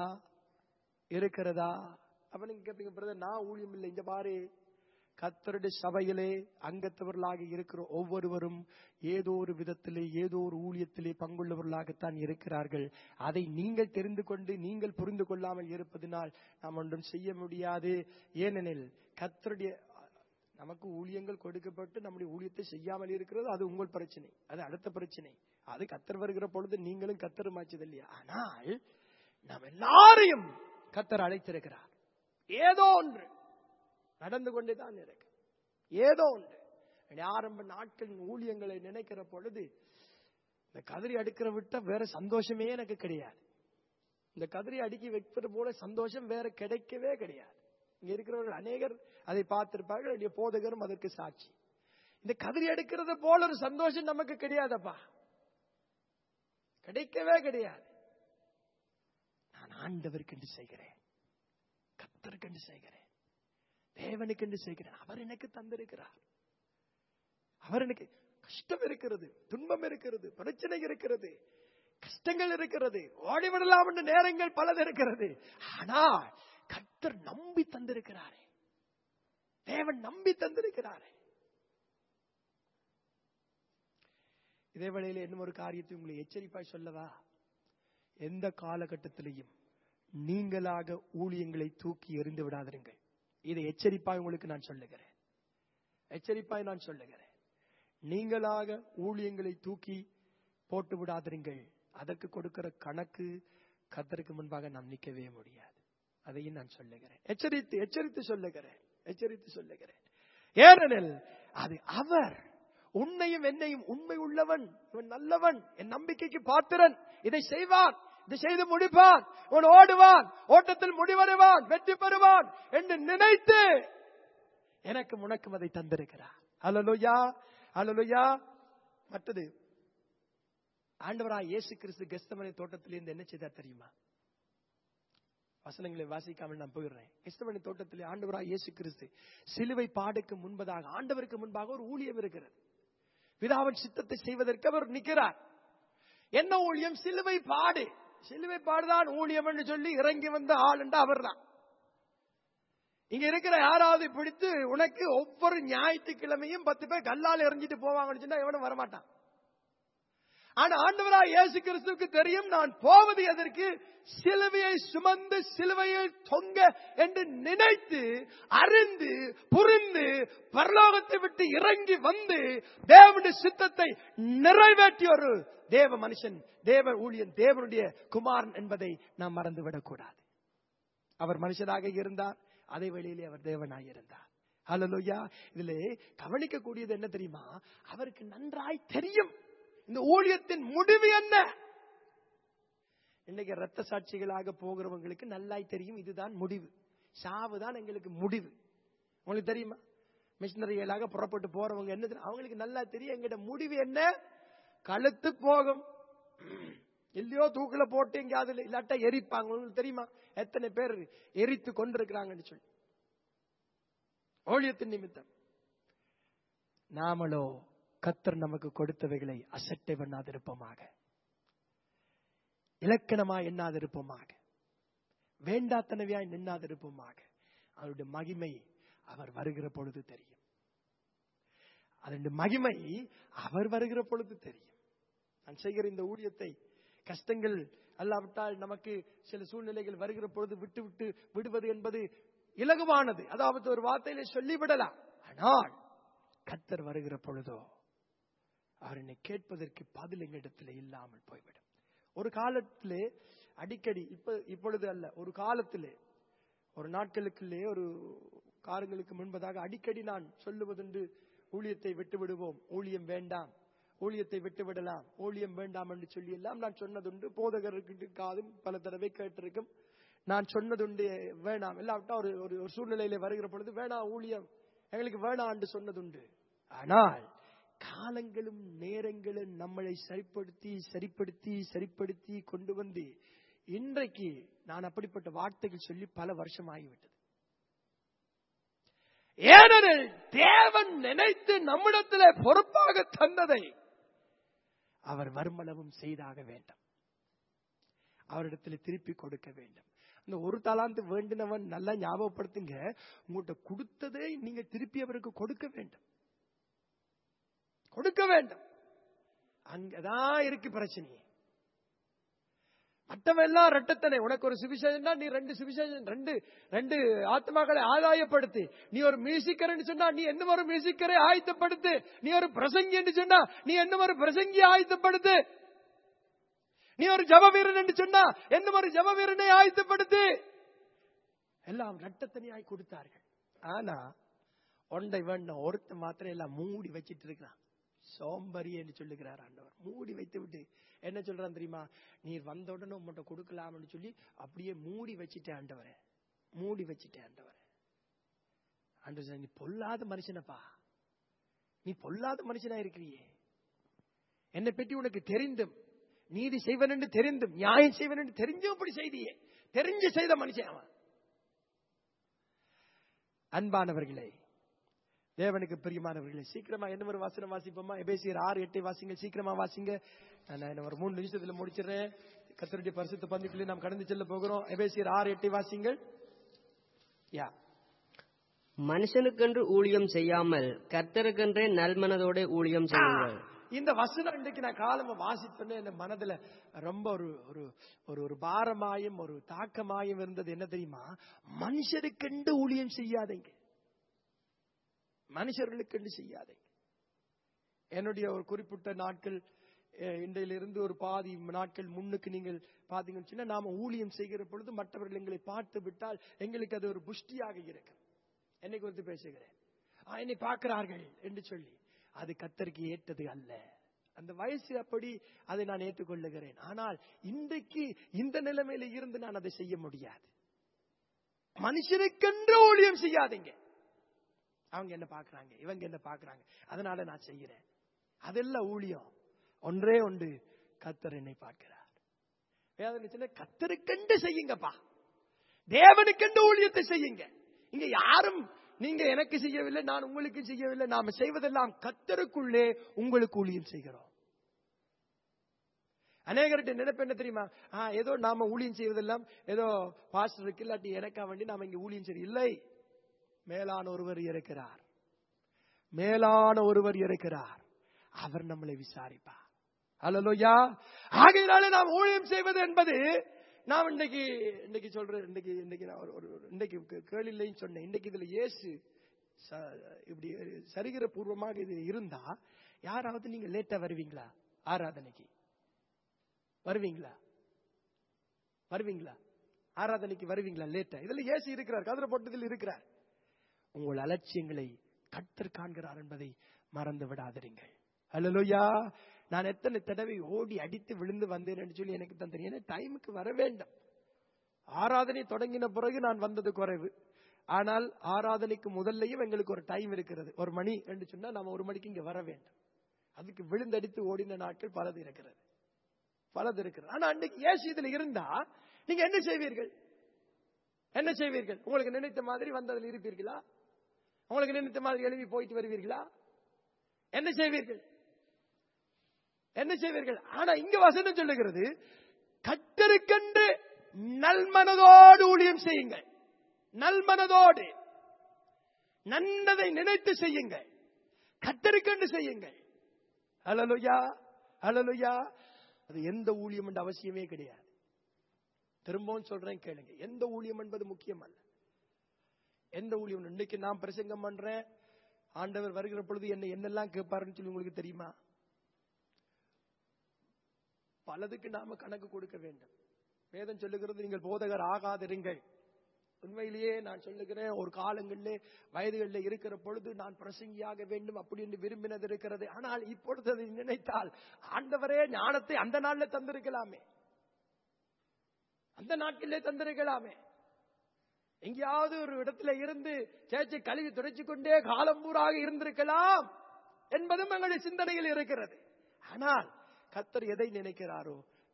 அப்ப நீங்க கேட்பீங்க, பிரதர் நான் ஊழியம் இல்லை. இந்த பாரு, கர்த்தருடைய சபையிலே அங்கத்தவர்களாக இருக்கிற ஒவ்வொருவரும் ஏதோ ஒரு விதத்திலே ஏதோ ஒரு ஊழியத்திலே பங்குள்ளவர்களாகத்தான் இருக்கிறார்கள். அதை நீங்கள் தெரிந்து கொண்டு நீங்கள் புரிந்து கொள்ளாமல் இருப்பதனால் நாம் ஒன்றும் செய்ய முடியாது. ஏனெனில் கர்த்தருடைய நமக்கு ஊழியங்கள் கொடுக்கப்பட்டு நம்முடைய ஊழியத்தை செய்யாமல் இருக்கிறது, அது உங்கள் பிரச்சனை, அது அடுத்த பிரச்சனை. அது கர்த்தர் வருகிற பொழுது நீங்களும் கர்த்தரும் ஆச்சது இல்லையா? ஆனால் நாம் எல்லாரையும் கர்த்தர் அழைத்திருக்கிறார். ஏதோ ஒன்று நடந்து கொண்டேதான் இருக்கு. ஏதோ ஒன்று. ஆரம்ப நாட்களின் ஊழியங்களை நினைக்கிற பொழுது இந்த கதிரி அடுக்கிற விட்ட வேற சந்தோஷமே எனக்கு கிடையாது. இந்த கதிரி அடுக்கி வைப்பது போல சந்தோஷம் வேற கிடைக்கவே கிடையாது. இங்க இருக்கிறவர்கள் அநேகர் அதை பார்த்திருப்பார்கள், போதகரும் அதற்கு சாட்சி. இந்த கதிரி எடுக்கிறது போல ஒரு சந்தோஷம் நமக்கு கிடையாதப்பா, கிடைக்கவே கிடையாது. நான் ஆண்டவருக்கு செய்கிறேன், கர்த்தருக்கு செய்கிறேன், தேவனுக்கு செய்கிறேன். அவர் எனக்கு தந்திருக்கிறார். அவர் எனக்கு கஷ்டம் இருக்கிறது, துன்பம் இருக்கிறது, பிரச்சனை இருக்கிறது, கஷ்டங்கள் இருக்கிறது, ஓடிவிடலாம் என்ற நேரங்கள் பலது இருக்கிறது. ஆனால் கர்த்தர் நம்பி தந்திருக்கிறாரே, தேவன் நம்பி தந்திருக்கிறாரே. இதே வேளையில இன்னும் ஒரு காரியத்தை உங்களை எச்சரிப்பாய் சொல்லவா? எந்த காலகட்டத்திலையும் நீங்களாக ஊழியங்களை தூக்கி எறிந்து விடாதீர்கள். இதை எச்சரிப்பாய் உங்களுக்கு நான் சொல்லுகிறேன். நீங்களாக ஊழியங்களை தூக்கி போட்டு விடாதீர்கள். அதற்கு கொடுக்கிற கணக்கு கர்த்தருக்கு முன்பாக நாம் நிற்கவே முடியாது. அதையும் நான் சொல்லுகிறேன், எச்சரித்து சொல்லுகிறேன். ஏனெனில் அது அவர் உன்னையும் என்னையும் உண்மை உள்ளவன், இவன் நல்லவன், என் நம்பிக்கைக்கு பாத்திரன், இதை செய்வான், இதை செய்து முடிப்பான், இவன் ஓடுவான், ஓட்டத்தில் முடிவடைவான், வெற்றி பெறுவான் என்று நினைத்து எனக்கு உனக்கும் அதை தந்திருக்கிறார். அல்லேலூயா. மற்றது, ஆண்டவராய் இயேசு கிறிஸ்து கெத்செமனே தோட்டத்திலிருந்து என்ன செய்தார் தெரியுமா? வசனங்களை வாசிக்காமல் நான் போயிடுறேன். கெத்செமனே தோட்டத்திலே ஆண்டவராய் இயேசு கிறிஸ்து சிலுவை பாடுக்கு முன்பதாக, ஆண்டவருக்கு முன்பாக ஒரு ஊழியம் இருக்கிறது. பிதாவின் சித்தத்தை செய்வதற்கு அவர் நிற்கிறார். என்ன ஊழியம்? சிலுவை பாடுதான் ஊழியம் என்று சொல்லி இறங்கி வந்த ஆள் என்று அவர் தான். இங்க இருக்கிற யாராவது பிடித்து உனக்கு ஒவ்வொரு ஞாயிற்றுக்கிழமையும் 10 பேர் கல்லால் எறிஞ்சிட்டு போவாங்கன்னு சொன்னா எவனும் வரமாட்டான். ஆனா ஆண்டவராய் இயேசு கிறிஸ்துவுக்கு தெரியும், நான் போவது எதற்கு? சிலுவையை சுமந்து சிலுவையில் தொங்க என்று நினைத்து அறிந்து புரிந்து பரலோகத்தை விட்டு இறங்கி வந்து தேவனுடைய சித்தத்தை நிறைவேற்றிய ஒரு தேவ மனுஷன், தேவ ஊழியன், தேவனுடைய குமாரன் என்பதை நாம் மறந்துவிடக் கூடாது. அவர் மனுஷனாக இருந்தார், அதே வேளையிலே அவர் தேவனாய் இருந்தார். அல்லேலூயா. இதுல கவனிக்கக்கூடியது என்ன தெரியுமா? அவருக்கு நன்றாய் தெரியும் இந்த ஊழியத்தின் முடிவு என்ன. இன்னைக்கு இரத்த சாட்சிகளாக போகிறவங்களுக்கு நல்லாய் தெரியும், இதுதான் முடிவு, சாவுதான் எங்களுக்கு முடிவு. உங்களுக்கு தெரியுமா? மிஷனரிகளாக புறப்பட்டு போறவங்க என்ன, அவங்களுக்கு நல்லா தெரியும் எங்கிட்ட முடிவு என்ன, கழுத்து போகும், இல்லையோ தூக்கில போட்டு எங்கேயாவது இல்லாட்டா எரிப்பாங்க. உங்களுக்கு தெரியுமா எத்தனை பேர் எரித்து கொண்டிருக்கிறாங்கன்னு சொல்லி ஊழியத்தின் நிமித்தம்? நாமளோ கர்த்தர் நமக்கு கொடுத்தவைகளை அசட்டை பண்ணாதிருப்போமாக, இலக்கணமாய் எண்ணாதிருப்போமாக, வேண்டாத்தனவையாய் நின்னாதிருப்போமாக. அவருடைய மகிமை அவர் வருகிற பொழுது தெரியும். அதனுடைய மகிமை அவர் வருகிற பொழுது தெரியும். நான் செய்கிற இந்த ஊழியத்தை கஷ்டங்கள் அல்லாவிட்டால் நமக்கு சில சூழ்நிலைகள் வருகிற பொழுது விட்டு விட்டு விடுவது என்பது இலகுவானது. அதாவது ஒரு வார்த்தையில சொல்லிவிடலாம். ஆனால் கர்த்தர் வருகிற பொழுதோ அவர் என்னை கேட்பதற்கு பதில் எங்களிடத்தில் இல்லாமல் போய்விடும். ஒரு காலத்திலே அடிக்கடி, இப்பொழுது அல்ல, ஒரு காலத்திலே, ஒரு நாட்களுக்குள்ளே, ஒரு காலங்களுக்கு முன்பதாக அடிக்கடி நான் சொல்லுவதுண்டு, ஊழியத்தை விட்டு விடுவோம், ஊழியம் வேண்டாம், ஊழியத்தை விட்டு விடலாம், ஊழியம் வேண்டாம் என்று சொல்லி எல்லாம் நான் சொன்னதுண்டு. போதகருக்கு காதும் பல தடவை கேட்டிருக்கும். நான் சொன்னதுண்டு வேண்டாம், இல்லாவிட்டா ஒரு சூழ்நிலையில வருகிற பொழுது வேணாம், ஊழியம் எங்களுக்கு வேணாம் என்று சொன்னதுண்டு. ஆனால் காலங்களும் நேரங்களும் நம்மளை சரிப்படுத்தி கொண்டு வந்து இன்றைக்கு நான் அப்படிப்பட்ட வார்த்தைகள் சொல்லி பல வருஷம் ஆகிவிட்டது. ஏனெனில் தேவன் நினைத்து நம்மிடத்திலே பொறுப்பாக தந்ததை அவர் வருமளவும் செய்தாக வேண்டும், அவரிடத்தில் திருப்பி கொடுக்க வேண்டும். அந்த ஒரு தாளாந்து வேண்டினவன் நல்லா ஞாபகப்படுத்துங்க, உங்கள்கிட்ட கொடுத்ததை நீங்க திருப்பி அவருக்கு கொடுக்க வேண்டும். அங்கதான் இருக்கு பிரச்சனை. மற்றவெல்லாம் ரெட்டத்தனை. உனக்கு ஒரு சுவிசேஷம், நீ 2 சுவிசேஷம், 2 ஆத்மாக்களை ஆதாயப்படுத்தி, நீ ஒரு மியூசிக்கர்னு சொன்னா நீ என்ன ஒரு மியூசிக்கரை ஆயத்தப்படுத்து, நீ ஒரு பிரசங்கி என்று சொன்னா நீ என்ன ஒரு பிரசங்கி ஆயத்தப்படுத்து, நீ ஒரு ஜப வீரன் என்று சொன்னா என்ன ஒரு ஜப வீரனை ஆயத்தப்படுத்து. எல்லாம் ரெட்டத்தனையாய் கொடுத்தார்கள். ஆனா ஒன்றை வேண்டாம், ஒருத்த மாத்திரம் எல்லாம் மூடி வச்சிட்டு இருக்கிறான். சோம்பரி என்று சொல்லுகிறார் ஆண்டவர். மூடி வைத்து விட்டு என்ன சொல்றான் தெரியுமா? நீர் வந்த உடனே உங்கள்கிட்ட கொடுக்கலாம்னு சொல்லி அப்படியே மூடி வச்சுட்டேன் ஆண்டவரே, மூடி வச்சுட்டேன் ஆண்டவரே. ஆண்டவர், நீ பொல்லாத மனுஷனப்பா, நீ பொல்லாத மனுஷனா இருக்கிறியே. என்னை பற்றி உனக்கு தெரிந்தும், நீதி செய்வன் என்று தெரிந்தும், நியாயம் செய்வன் என்று தெரிஞ்சும் அப்படி செய்தியே. தெரிஞ்சு செய்த மனுஷன் அவன். அன்பானவர்களே, தேவனுக்கு பிரியமானவர்களே, சீக்கிரமா என்ன ஒரு வசனம் வாசிப்போமா? எபேசியர் 6:8 வாசிங்க, சீக்கிரமா வாசிங்க. நான் ஒரு 3 நிமிஷத்துல முடிச்சிடறேன். கர்த்தருடைய பரிசுத்த பந்திக்குள்ளே நாம் கடந்து செல்ல போகிறோம். எபேசியர் 6:8 வாசிங்கள். மனுஷனுக்கென்று ஊழியம் செய்யாமல் கர்த்தருக்கென்றே நல்மனதோட ஊழியம் செய்யுங்கள். இந்த வசனம் இன்றைக்கு நான் காலமா வாசித்தோன்னே என் மனதுல ரொம்ப ஒரு பாரமாயும் ஒரு தாக்கமாயும் இருந்தது. என்ன தெரியுமா? மனுஷருக்கென்று ஊழியம் செய்யாதீங்க, மனுஷர்களுக்கு செய்யாதீங்க. என்னுடைய ஒரு குறிப்பிட்ட நாட்கள், இன்றையிலிருந்து ஒரு பாதி நாட்கள் முன்னுக்கு நீங்கள் பாத்தீங்கன்னு சொன்னா, நாம ஊழியம் செய்கிற பொழுது மற்றவர்கள் எங்களை பார்த்து விட்டால் எங்களுக்கு அது ஒரு புஷ்டியாக இருக்கு. என்னை குறித்து பேசுகிறேன், என்னை பார்க்கிறார்கள் என்று சொல்லி, அது கர்த்தருக்கு ஏற்றது அல்ல. அந்த வயசு அப்படி, அதை நான் ஏற்றுக்கொள்ளுகிறேன். ஆனால் இன்றைக்கு இந்த நிலைமையில இருந்து நான் அதை செய்ய முடியாது. மனுஷனுக்கென்று ஊழியம் செய்யாதீங்க. அவங்க என்ன பாக்குறாங்க, இவங்க என்ன பாக்குறாங்க, அதனால நான் செய்கிறேன். அதெல்லாம் ஊழியம். ஒன்றே ஒன்று, கர்த்தர் என்னை பார்க்கிறார். வேதனை கர்த்தருக்கென்று செய்யுங்கப்பா, தேவனுக்கென்று ஊழியத்தை செய்யுங்க. இங்க யாரும் நீங்க எனக்கு செய்யவில்லை, நான் உங்களுக்கு செய்யவில்லை. நாம செய்வதெல்லாம் கர்த்தருக்குள்ளே உங்களுக்கு ஊழியம் செய்கிறோம். அநேகர்கிட்ட நினைப்பு என்ன தெரியுமா? ஏதோ நாம ஊழியம் செய்வதெல்லாம் ஏதோ பாஸ்டருக்கு இல்லாட்டி எனக்கா வேண்டி நாம இங்க ஊழியம் செய்ய இல்லை. மேலான ஒருவர் இருக்கிறார், மேலான ஒருவர் இருக்கிறார். அவர் நம்மளை விசாரிப்பார். அல்லேலூயா. ஆகையினால நாம் ஊழியம் செய்வது என்பது, நான் இன்னைக்கு சொல்றேன், இன்னைக்கு நான் இன்னைக்கு கேள்வியிலையும் சொன்னேன். இன்னைக்கு இதுல இயேசு இப்படி சரிகிற பூர்வமாக இது இருந்தா, யாராவது நீங்க லேட்டா வருவீங்களா? ஆராதனைக்கு வருவீங்களா? ஆராதனைக்கு வருவீங்களா லேட்டா? இதுல இயேசு இருக்கிறார், கதிர போட்டதில் இருக்கிறார். உங்கள் அலட்சியங்களை கர்த்தர் காண்கிறார் என்பதை மறந்து விடாதீர்கள். அல்லேலூயா. நான் எத்தனை தடவை ஓடி அடித்து விழுந்து வந்தேன் என்று சொல்லி எனக்கு தான் தெரியும். டைமுக்கு வர வேண்டும். ஆராதனை தொடங்கின பிறகு நான் வந்தது குறைவு. ஆனால் ஆராதனைக்கு முதல்லையும் எங்களுக்கு ஒரு டைம் இருக்கிறது. 1 மணி என்று சொன்னா நாம 1 மணிக்கு இங்க வர வேண்டும். அதுக்கு விழுந்தடித்து ஓடின நாட்கள் பலது இருக்கிறது. ஆனா அன்னைக்கு இயேசு இதுல இருந்தா நீங்க என்ன செய்வீர்கள்? உங்களுக்கு நினைத்த மாதிரி வந்ததில் இருப்பீர்களா? உங்களுக்கு நினைத்த மாதிரி எழுதி போயிட்டு வருவீர்களா? என்ன செய்வீர்கள்? ஆனா இங்க வசனம் சொல்லுகிறது, கர்த்தருக்கென்று நல்மனதோடு ஊழியம் செய்யுங்கள். நல்மனதோடு நன்னதை நினைத்து செய்யுங்கள், கர்த்தருக்கென்று செய்யுங்கள். அல்லேலூயா. அது எந்த ஊழியம் என்ற அவசியமே கிடையாது. திரும்பவும் சொல்றேன் கேளுங்க, எந்த ஊழியம் என்பது முக்கியம் அல்ல. எந்த ஊழியம் இன்னைக்கு நான் பிரசங்கம் பண்றேன், ஆண்டவர் வருகிற பொழுது என்னெல்லாம் கேட்பாருன்னு சொல்லி உங்களுக்கு தெரியுமா? பலதுக்கு நாம கணக்கு கொடுக்க வேண்டும். வேதம் சொல்லுகிறது, நீங்கள் போதகர் ஆகாதிருங்கள். உண்மையிலேயே நான் சொல்லுகிறேன், ஒரு காலங்களிலே வயதுகளில் இருக்கிற பொழுது நான் பிரசங்கியாக வேண்டும் அப்படி என்று விரும்பினது இருக்கிறது. ஆனால் இப்பொழுது அதை நினைத்தால் ஆண்டவரே ஞானத்தை அந்த நாளில் தந்திருக்கலாமே, அந்த நாட்களிலே தந்திருக்கலாமே. எங்கேயாவது ஒரு இடத்துல இருந்து சேச்சை கழுவி துடைச்சு கொண்டே காலம் பூராக இருந்திருக்கலாம் என்பதும் எங்களுடைய சிந்தனையில் இருக்கிறது. ஆனால் கர்த்தர் எதை நினைக்கிறாரோ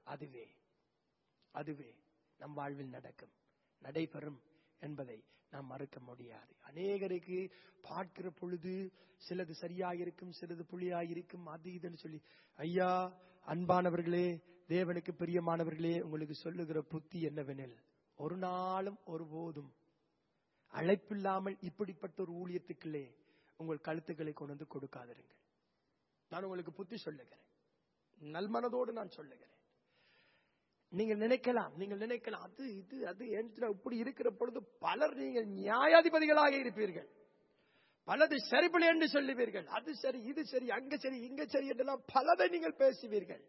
அதுவே நம் வாழ்வில் நடக்கும், நடைபெறும் என்பதை நாம் மறுக்க முடியாது. அநேகருக்கு பார்க்கிற பொழுது சிலது சரியாயிருக்கும், சிலது புள்ளியாயிருக்கும், அது இதுன்னு சொல்லி, ஐயா அன்பானவர்களே, தேவனுக்கு பிரியமானவர்களே, உங்களுக்கு சொல்லுகிற புத்தி என்னவெனில், ஒரு நாளும் ஒருபோதும் அழைப்பில்லாமல் இப்படிப்பட்ட ஒரு ஊழியத்துக்குள்ளே உங்கள் கழுத்துக்களை கொண்டு வந்து கொடுக்காதிருங்கள். நான் உங்களுக்கு புத்தி சொல்லுகிறேன், நல்மனதோடு நான் சொல்லுகிறேன். நீங்கள் நினைக்கலாம் அது இது அது இப்படி இருக்கிற பொழுது பலர் நீங்கள் நியாயாதிபதிகளாக இருப்பீர்கள், பலது சரிபடி என்று சொல்லுவீர்கள். அது சரி, இது சரி, அங்க சரி, இங்க சரி என்றெல்லாம் பலதை நீங்கள் பேசுவீர்கள்.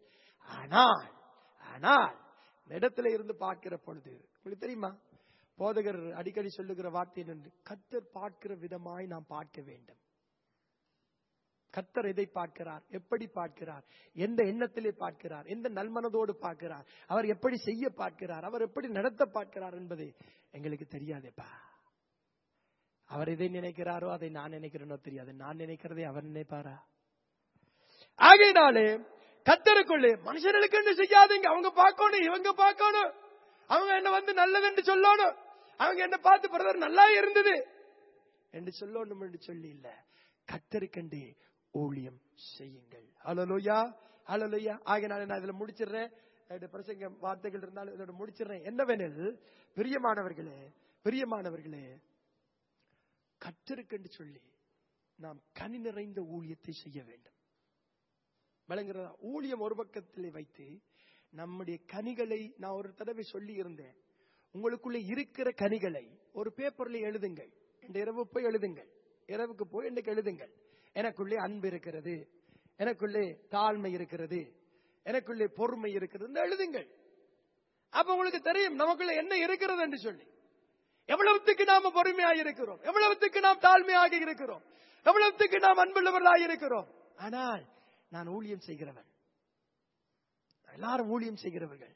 ஆனால் இடத்துல இருந்து பார்க்கிற பொழுது உங்களுக்கு தெரியுமா, போதகர் அடிக்கடி சொல்லுகிற வார்த்தை என்று, கர்த்தர் பார்க்கிற விதமாய் நாம் பார்க்க வேண்டும். கர்த்தர் எதை பார்க்கிறார், எப்படி பார்க்கிறார், எந்த எண்ணத்திலே பார்க்கிறார், எந்த நல்மனதோடு பார்க்கிறார், அவர் எப்படி செய்ய பார்க்கிறார், அவர் எப்படி நடத்த பார்க்கிறார் என்பது எங்களுக்கு தெரியாதேப்பா. அவர் எதை நினைக்கிறாரோ அதை நான் நினைக்கிறேனோ தெரியாது, நான் நினைக்கிறதே அவர் நினைப்பாரா? ஆகையினாலே கர்த்தருக்குள்ளே மனுஷர்களுக்கு என்ன செய்யாதீங்க, அவங்க பார்க்கணும், இவங்க பார்க்கணும், அவங்க என்ன வந்து நல்லது என்று சொல்லணும், அவங்க என்ன பார்த்து பிரதர் நல்லா இருந்தது என்று சொல்லணும் என்று சொல்லி இல்ல, கர்த்தருக்கென்று ஊழியம் செய்யுங்கள். ஹல்லேலூயா, ஹல்லேலூயா. ஆகையினால நான் இதுல முடிச்சிடுறேன், பிரசங்க வார்த்தைகள் இருந்தாலும் இதோட முடிச்சிடுறேன். என்னவெனில், பிரியமானவர்களே, கர்த்தருக்கென்று சொல்லி நாம் கனி நிறைந்த ஊழியத்தை செய்ய வேண்டும். விளங்குறதா? ஊழியம் ஒரு பக்கத்திலே வைத்து நம்முடைய கனிகளை, நான் ஒரு தடவை சொல்லி இருந்தேன், உங்களுக்குள்ள இருக்கிற கனிகளை ஒரு பேப்பர்ல எழுதுங்கள். இந்த இரவு போய் எழுதுங்கள், இரவுக்கு போய் இன்றைக்கு எழுதுங்கள். எனக்குள்ளே அன்பு இருக்கிறது, எனக்குள்ளே தாழ்மை இருக்கிறது, எனக்குள்ளே பொறுமை இருக்கிறது எழுதுங்கள். அப்ப உங்களுக்கு தெரியும் நமக்குள்ள என்ன இருக்கிறது என்று சொல்லி. எவ்வளவுத்துக்கு நாம பொறுமையாக இருக்கிறோம், எவ்வளவுத்துக்கு நாம் தாழ்மையாக இருக்கிறோம், எவ்வளவுத்துக்கு நாம் அன்புள்ளவர்களாக இருக்கிறோம். ஆனால் நான் ஊழியம் செய்கிறவன், எல்லாரும் ஊழியம் செய்கிறவர்கள்.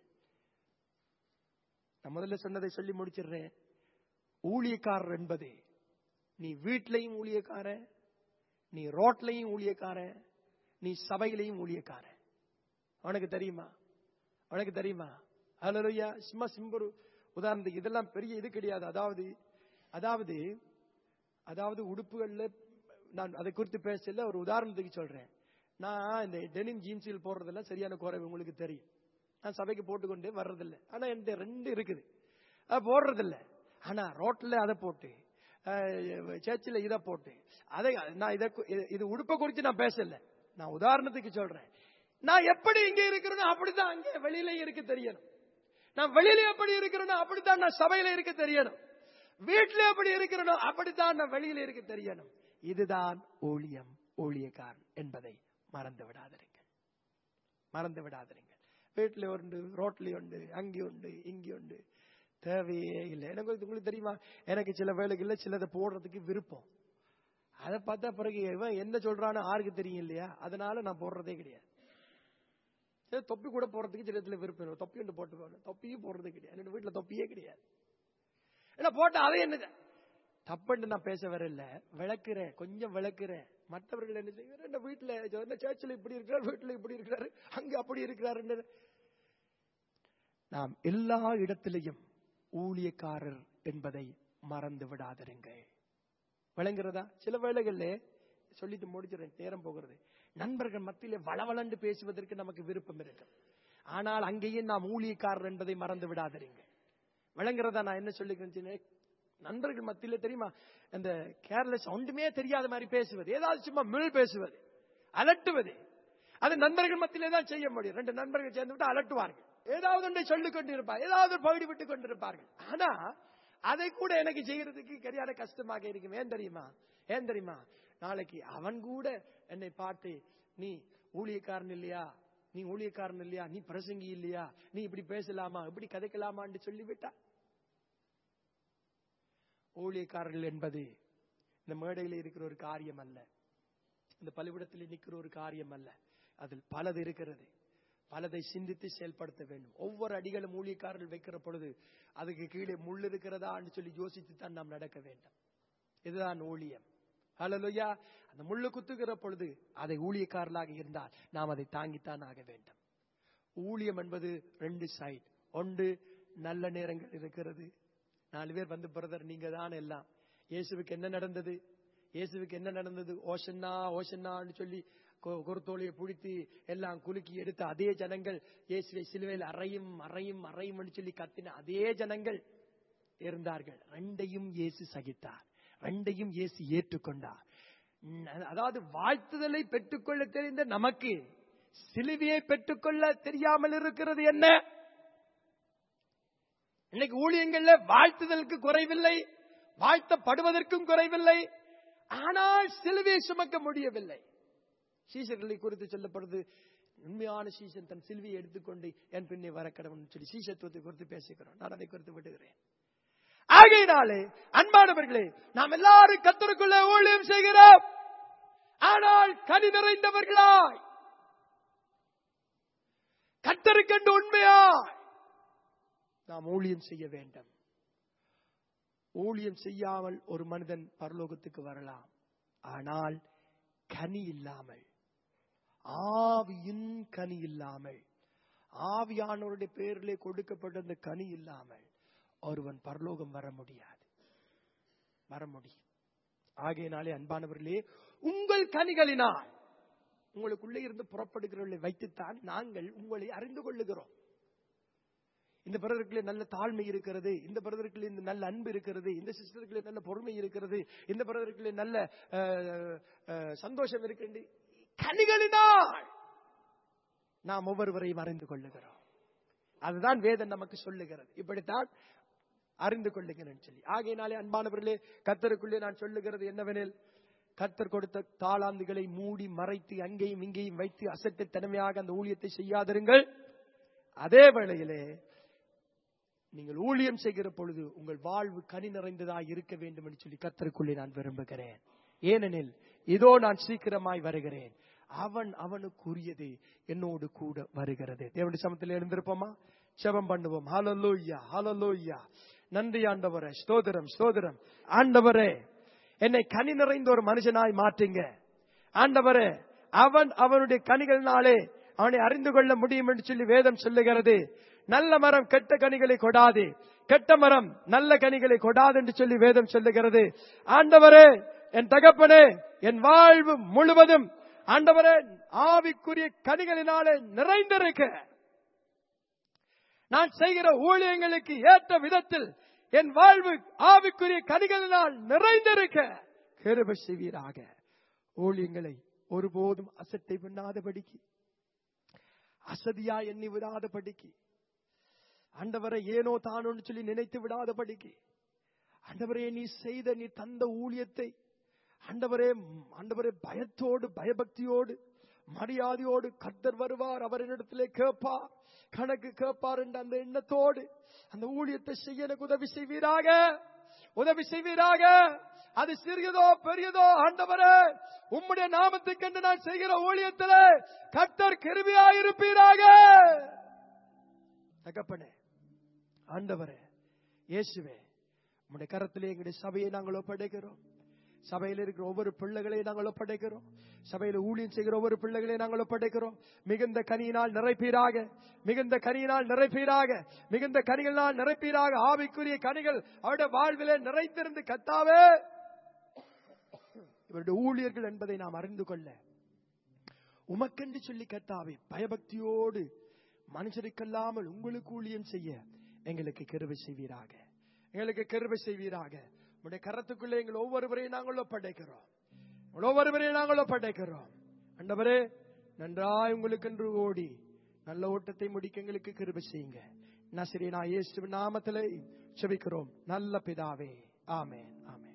நான் முதல்ல சொன்னதை சொல்லி முடிச்சிடுறேன். ஊழியக்காரர் என்பது, நீ வீட்டிலையும் ஊழியக்கார, நீ ரோட்லையும் ஊழியக்கார, நீ சபையிலையும் ஊழியக்கார. உனக்கு தெரியுமா? ஹல்லேலூயா. சும்மா சிம்பரு உதாரணத்துக்கு, இதெல்லாம் பெரிய இது கிடையாது. அதாவது உடுப்புகள்ல நான் அதை குறித்து பேசல, ஒரு உதாரணத்துக்கு சொல்றேன். நான் இந்த டெனிம் ஜீன்ஸில் போடுறதெல்லாம் சரியான குறைவு உங்களுக்கு தெரியும். நான் சபைக்கு போட்டுக்கொண்டே வர்றதில்லை, ஆனா என்கிட்ட 2 இருக்குது, போடுறதில்ல. ஆனா ரோட்ல அதை போட்டு, சர்ச்சில் இதை போட்டு, அதை நான் இது உடுப்பை குறித்து நான் பேசல, நான் உதாரணத்துக்கு சொல்றேன். நான் எப்படி இங்க இருக்கிறேனோ அப்படித்தான் அங்கே வெளியில இருக்க தெரியணும். நான் வெளியில எப்படி இருக்கிறேனோ அப்படித்தான் நான் சபையில இருக்க தெரியணும். வீட்டுல எப்படி இருக்கிறேனோ அப்படித்தான் நான் வெளியில இருக்க தெரியணும். இதுதான் ஊழியம், ஊழியக்காரன் என்பதை மறந்து விடாதீர்கள். வீட்டுல உண்டு, ரோட்ல உண்டு, அங்கே உண்டு, இங்கே உண்டு, தேவையே இல்லை. எனக்கு உங்களுக்கு தெரியுமா, எனக்கு சில வேலைகள்ல சிலதை போடுறதுக்கு விருப்பம். அதை பார்த்தா பிறகு என்ன சொல்றான்னு யாருக்கு தெரியும் இல்லையா, அதனால நான் போடுறதே கிடையாது. தொப்பி கூட போடுறதுக்கு சில இடத்துல விருப்பம், தொப்பி ஒன்று போட்டு போகணும், தொப்பியும் போடுறதே கிடையாது. என்னோட வீட்டுல தொப்பியே கிடையாது. ஏன்னா போட்டா அதை என்ன தப்புன்னு நான் பேச வரல, விளக்குறேன், கொஞ்சம் விளக்குறேன். மற்றவர்கள் என்ன செய்வார், வீட்டுல சர்ச்சில் இப்படி இருக்கிறார், வீட்டுல இப்படி இருக்கிறாரு, அங்க அப்படி இருக்கிறாரு. நாம் எல்லா இடத்திலையும் ஊழியக்காரர் என்பதை மறந்து விடாதிருங்கள். விளங்குறதா? சில வேளைகள்ல சொல்லிட்டு முடிச்சிடறேன், நேரம் போகிறது. நண்பர்கள் மத்தியிலே வளவளண்டு பேசுவதற்கு நமக்கு விருப்பம் இருக்கு, ஆனால் அங்கேயும் நாம் ஊழியக்காரர் என்பதை மறந்து விடாதிருங்க. விளங்குறதா? நான் என்ன சொல்லிக்கிறேன், நண்பர்கள் மத்தியில தெரியுமா, அந்த கேர்லெஸ் ஒன்றுமே தெரியாத மாதிரி பேசுவது, ஏதாவது சும்மா மிள் பேசுவது, அலட்டுவது, அது நண்பர்கள் மத்தியிலே தான் செய்ய முடியும். 2 நண்பர்கள் சேர்ந்து விட்டு அலட்டுவார்கள், ஏதாவது ஒன்றை சொல்லிக் கொண்டிருப்பார், ஏதாவது பகுதி விட்டுக் கொண்டிருப்பார்கள். ஆனா அதை கூட எனக்கு செய்யறதுக்கு சரியான கஷ்டமாக இருக்கும். ஏன் தெரியுமா? நாளைக்கு அவன் கூட என்னை பார்த்து, நீ ஊழியக்காரன் இல்லையா, நீ பிரசங்கி இல்லையா, நீ இப்படி பேசலாமா, இப்படி கதைக்கலாமா என்று சொல்லிவிட்டா. ஊழியக்காரர்கள் என்பது இந்த மேடையில் இருக்கிற ஒரு காரியம் அல்ல, இந்த பலிபீடத்தில் நிற்கிற ஒரு காரியம் அல்ல. அதில் பலது இருக்கிறது. பலதை சிந்தித்து செயல்படுத்த வேண்டும். ஒவ்வொரு அடிகளும் ஊழியக்காரர்கள் வைக்கிற பொழுது அதுக்கு கீழே முள் இருக்கிறதா என்று சொல்லி யோசித்து தான் நாம் நடக்க வேண்டும். இதுதான் ஊழியம். ஹல்லேலூயா. அந்த முள்ளு குத்துகிற பொழுது அதை ஊழியக்காரர்களாக இருந்தால் நாம் அதை தாங்கித்தான் ஆக வேண்டும். ஊழியம் என்பது 2 சைடு. ஒன்று, நல்ல நேரங்கள் இருக்கிறது. 4 பேர் வந்து, பிரதர் நீங்க தான் எல்லாம். இயேசுவுக்கு என்ன நடந்தது, ஓஷன்னான்னு சொல்லி குருத்தோலையை பிடித்து எல்லாம் குலுக்கி எடுத்த அதே ஜனங்கள், இயேசுவை சிலுவையில் அறையும் சொல்லி கத்தின அதே ஜனங்கள் இருந்தார்கள். 2ஐயும் இயேசு சகித்தார், 2ஐயும் இயேசு ஏற்றுக்கொண்டார். அதாவது வாழ்த்துதலை பெற்றுக்கொள்ள தெரிந்த நமக்கு சிலுவையை பெற்றுக்கொள்ள தெரியாமல் இருக்கிறது என்ன? இன்னைக்கு ஊழியங்கள்ல வாழ்த்துதலுக்கு குறைவில்லை, வாழ்த்தப்படுவதற்கும் குறைவில்லை. ஆனால் சிலுவையை சுமக்க முடியவில்லை. சீஷர்களை குறித்து சொல்லப்படுது, உண்மையான சீசன் தன் சிலுவையை எடுத்துக்கொண்டு என் பின்னே வர கடவுள் சொல்லி சீஷத்துவத்தை குறித்து பேசுகிறோம். நான் அதை குறித்து விடுகிறேன். ஆகையினாலே அன்பானவர்களே, நாம் எல்லாரும் கர்த்தருக்குள்ளே ஊழியம் செய்கிறோம். ஆனால் கனி நிறைந்தவர்களாய், கர்த்தருக்கென்று உண்மையாய் நாம் ஊழியம் செய்ய வேண்டும். ஊழியம் செய்யாமல் ஒரு மனிதன் பரலோகத்துக்கு வரலாம். ஆனால் கனி இல்லாமல், ஆவியின் கனி இல்லாமல், ஆவியானவருடைய பேரிலே கொடுக்கப்பட்ட அந்த கனி இல்லாமல் ஒருவன் பரலோகம் வர முடியாது. ஆகையினாலே அன்பானவர்களே, உங்கள் கனிகளினால், உங்களுக்குள்ளே இருந்து புறப்படுகிறவர்களை வைத்துத்தான் நாங்கள் உங்களை அறிந்து கொள்ளுகிறோம். இந்த பிரதருக்குள்ளே நல்ல தாழ்மை இருக்கிறது, இந்த பிரதருக்குள்ளே இந்த நல்ல அன்பு இருக்கிறது, இந்த சிஸ்டருக்குள்ளே நல்ல பொறுமை இருக்கிறது, இந்த பிரதருக்குள்ளே நல்ல சந்தோஷம் இருக்கிறது. கனிகளினால் நாம் ஒவ்வொருவரையும் அறிந்து கொள்ளுகிறோம். அதுதான் வேதம் நமக்கு சொல்லுகிறது. இப்படித்தான் அறிந்து கொள்ளுகிறேன் சொல்லி. ஆகையினாலே அன்பானவர்களே, கர்த்தருக்குள்ளே நான் சொல்லுகிறது என்னவெனில், கர்த்தர் கொடுத்த தாளாந்துகளை மூடி மறைத்து அங்கேயும் இங்கேயும் வைத்து அசட்டு தனிமையாக அந்த ஊழியத்தை செய்யாதிருங்கள். அதே வேளையிலே நீங்கள் ஊழியம் செய்கிற பொழுது உங்கள் வாழ்வு கனி நிறைந்ததாக இருக்க வேண்டும் என்று சொல்லி கர்த்தருக்குள்ளே நான் விரும்புகிறேன். ஏனெனில் இதோ நான் சீக்கிரமாய் வருகிறேன், அவனுக்குரியது என்னோடு கூட வருகிறது. தேவனுடைய சமத்தில் எழுந்திருப்போமா? ஜெபம் பண்ணுவோம். ஹல்லேலூயா, ஹல்லேலூயா. நன்றி ஆண்டவரே, ஸ்தோத்திரம், ஸ்தோத்திரம். ஆண்டவரே, என்னை கனி நிறைந்த ஒரு மனுஷனாய் மாற்றுங்க. ஆண்டவரே, அவனுடைய கனிகளினாலே அவனை அறிந்து கொள்ள முடியும் என்று சொல்லி வேதம் சொல்லுகிறது. நல்ல மரம் கெட்ட கனிகளை கொடாது, கெட்ட மரம் நல்ல கனிகளை கொடாது என்று சொல்லி வேதம் சொல்லுகிறது. ஆண்டவரே, என் தகப்பனே, என் வாழ்வு முழுவதும் ஆண்டவரே ஆவிக்குரிய கனிகளினாலே நிறைந்திருக்க, நான் செய்கிற ஊழியங்களுக்கு ஏற்ற விதத்தில் என் வாழ்வு ஆவிக்குரிய கனிகளினால் நிறைந்திருக்க கிருபை செய்வீராக. ஊழியங்களை ஒருபோதும் அசட்டை பண்ணாதபடிக்கு, அசதியா எண்ணி விடாதபடிக்கு, ஆண்டவரை ஏனோ தானோன்னு சொல்லி நினைத்து விடாதபடிக்கு, ஆண்டவரே நீ தந்த ஊழியத்தை ஆண்டவரே பயத்தோடு, பயபக்தியோடு, மரியாதையோடு கர்த்தர் வருவார், அவரிடத்திலே கேட்பார், கணக்கு கேட்பார் என்ற அந்த எண்ணத்தோடு அந்த ஊழியத்தை செய்ய எனக்கு உதவி செய்வீராக. அது சிறியதோ பெரியதோ, ஆண்டவரே உம்முடைய நாமத்துக்கென்று நான் செய்கிற ஊழியத்திலே கர்த்தர் கிருபையாயிருப்பீராக. தகப்பனே, ஆண்டவரே, இயேசுவே, உம்முடைய கரத்திலே எங்களுடைய சபையை நாங்கள் ஒப்படைக்கிறோம். சபையில் இருக்கிற ஒவ்வொரு பிள்ளைகளை நாங்கள் ஒப்படைக்கிறோம். சபையில் ஊழியம் செய்கிற ஒவ்வொரு பிள்ளைகளை நாங்கள் ஒப்படைக்கிறோம். மிகுந்த கனியினால் நிறைப்பீராக, மிகுந்த கனியினால் நிறைப்பீராக, மிகுந்த கனிகளினால் நிறைப்பீராக. ஆவிக்குரிய கனிகள் அவருடைய வாழ்விலே நிறைந்திருந்து கர்த்தாவே, இவருடைய ஊழியர்கள் என்பதை நாம் அறிந்து கொள்ள உமக்கென்று சொல்லி கர்த்தாவே பயபக்தியோடு மனுஷருக்கல்லாமல் உங்களுக்கு ஊழியம் செய்ய எங்களுக்கு கிருபை செய்வீராக, எங்களுக்கு கிருபை செய்வீராக. உடைய கரத்துக்குள்ளே எங்கள் ஒவ்வொருவரையும் நாங்கள் ஒப்படைக்கிறோம். ஆண்டவரே, நன்றாய் உங்களுக்கு ஓடி நல்ல ஓட்டத்தை முடிக்க எங்களுக்கு கிருபை செய்யுங்க. நசரேயனாகிய இயேசுவின் நாமத்திலே ஜெபிக்கிறோம் நல்ல பிதாவே. ஆமென், ஆமென்.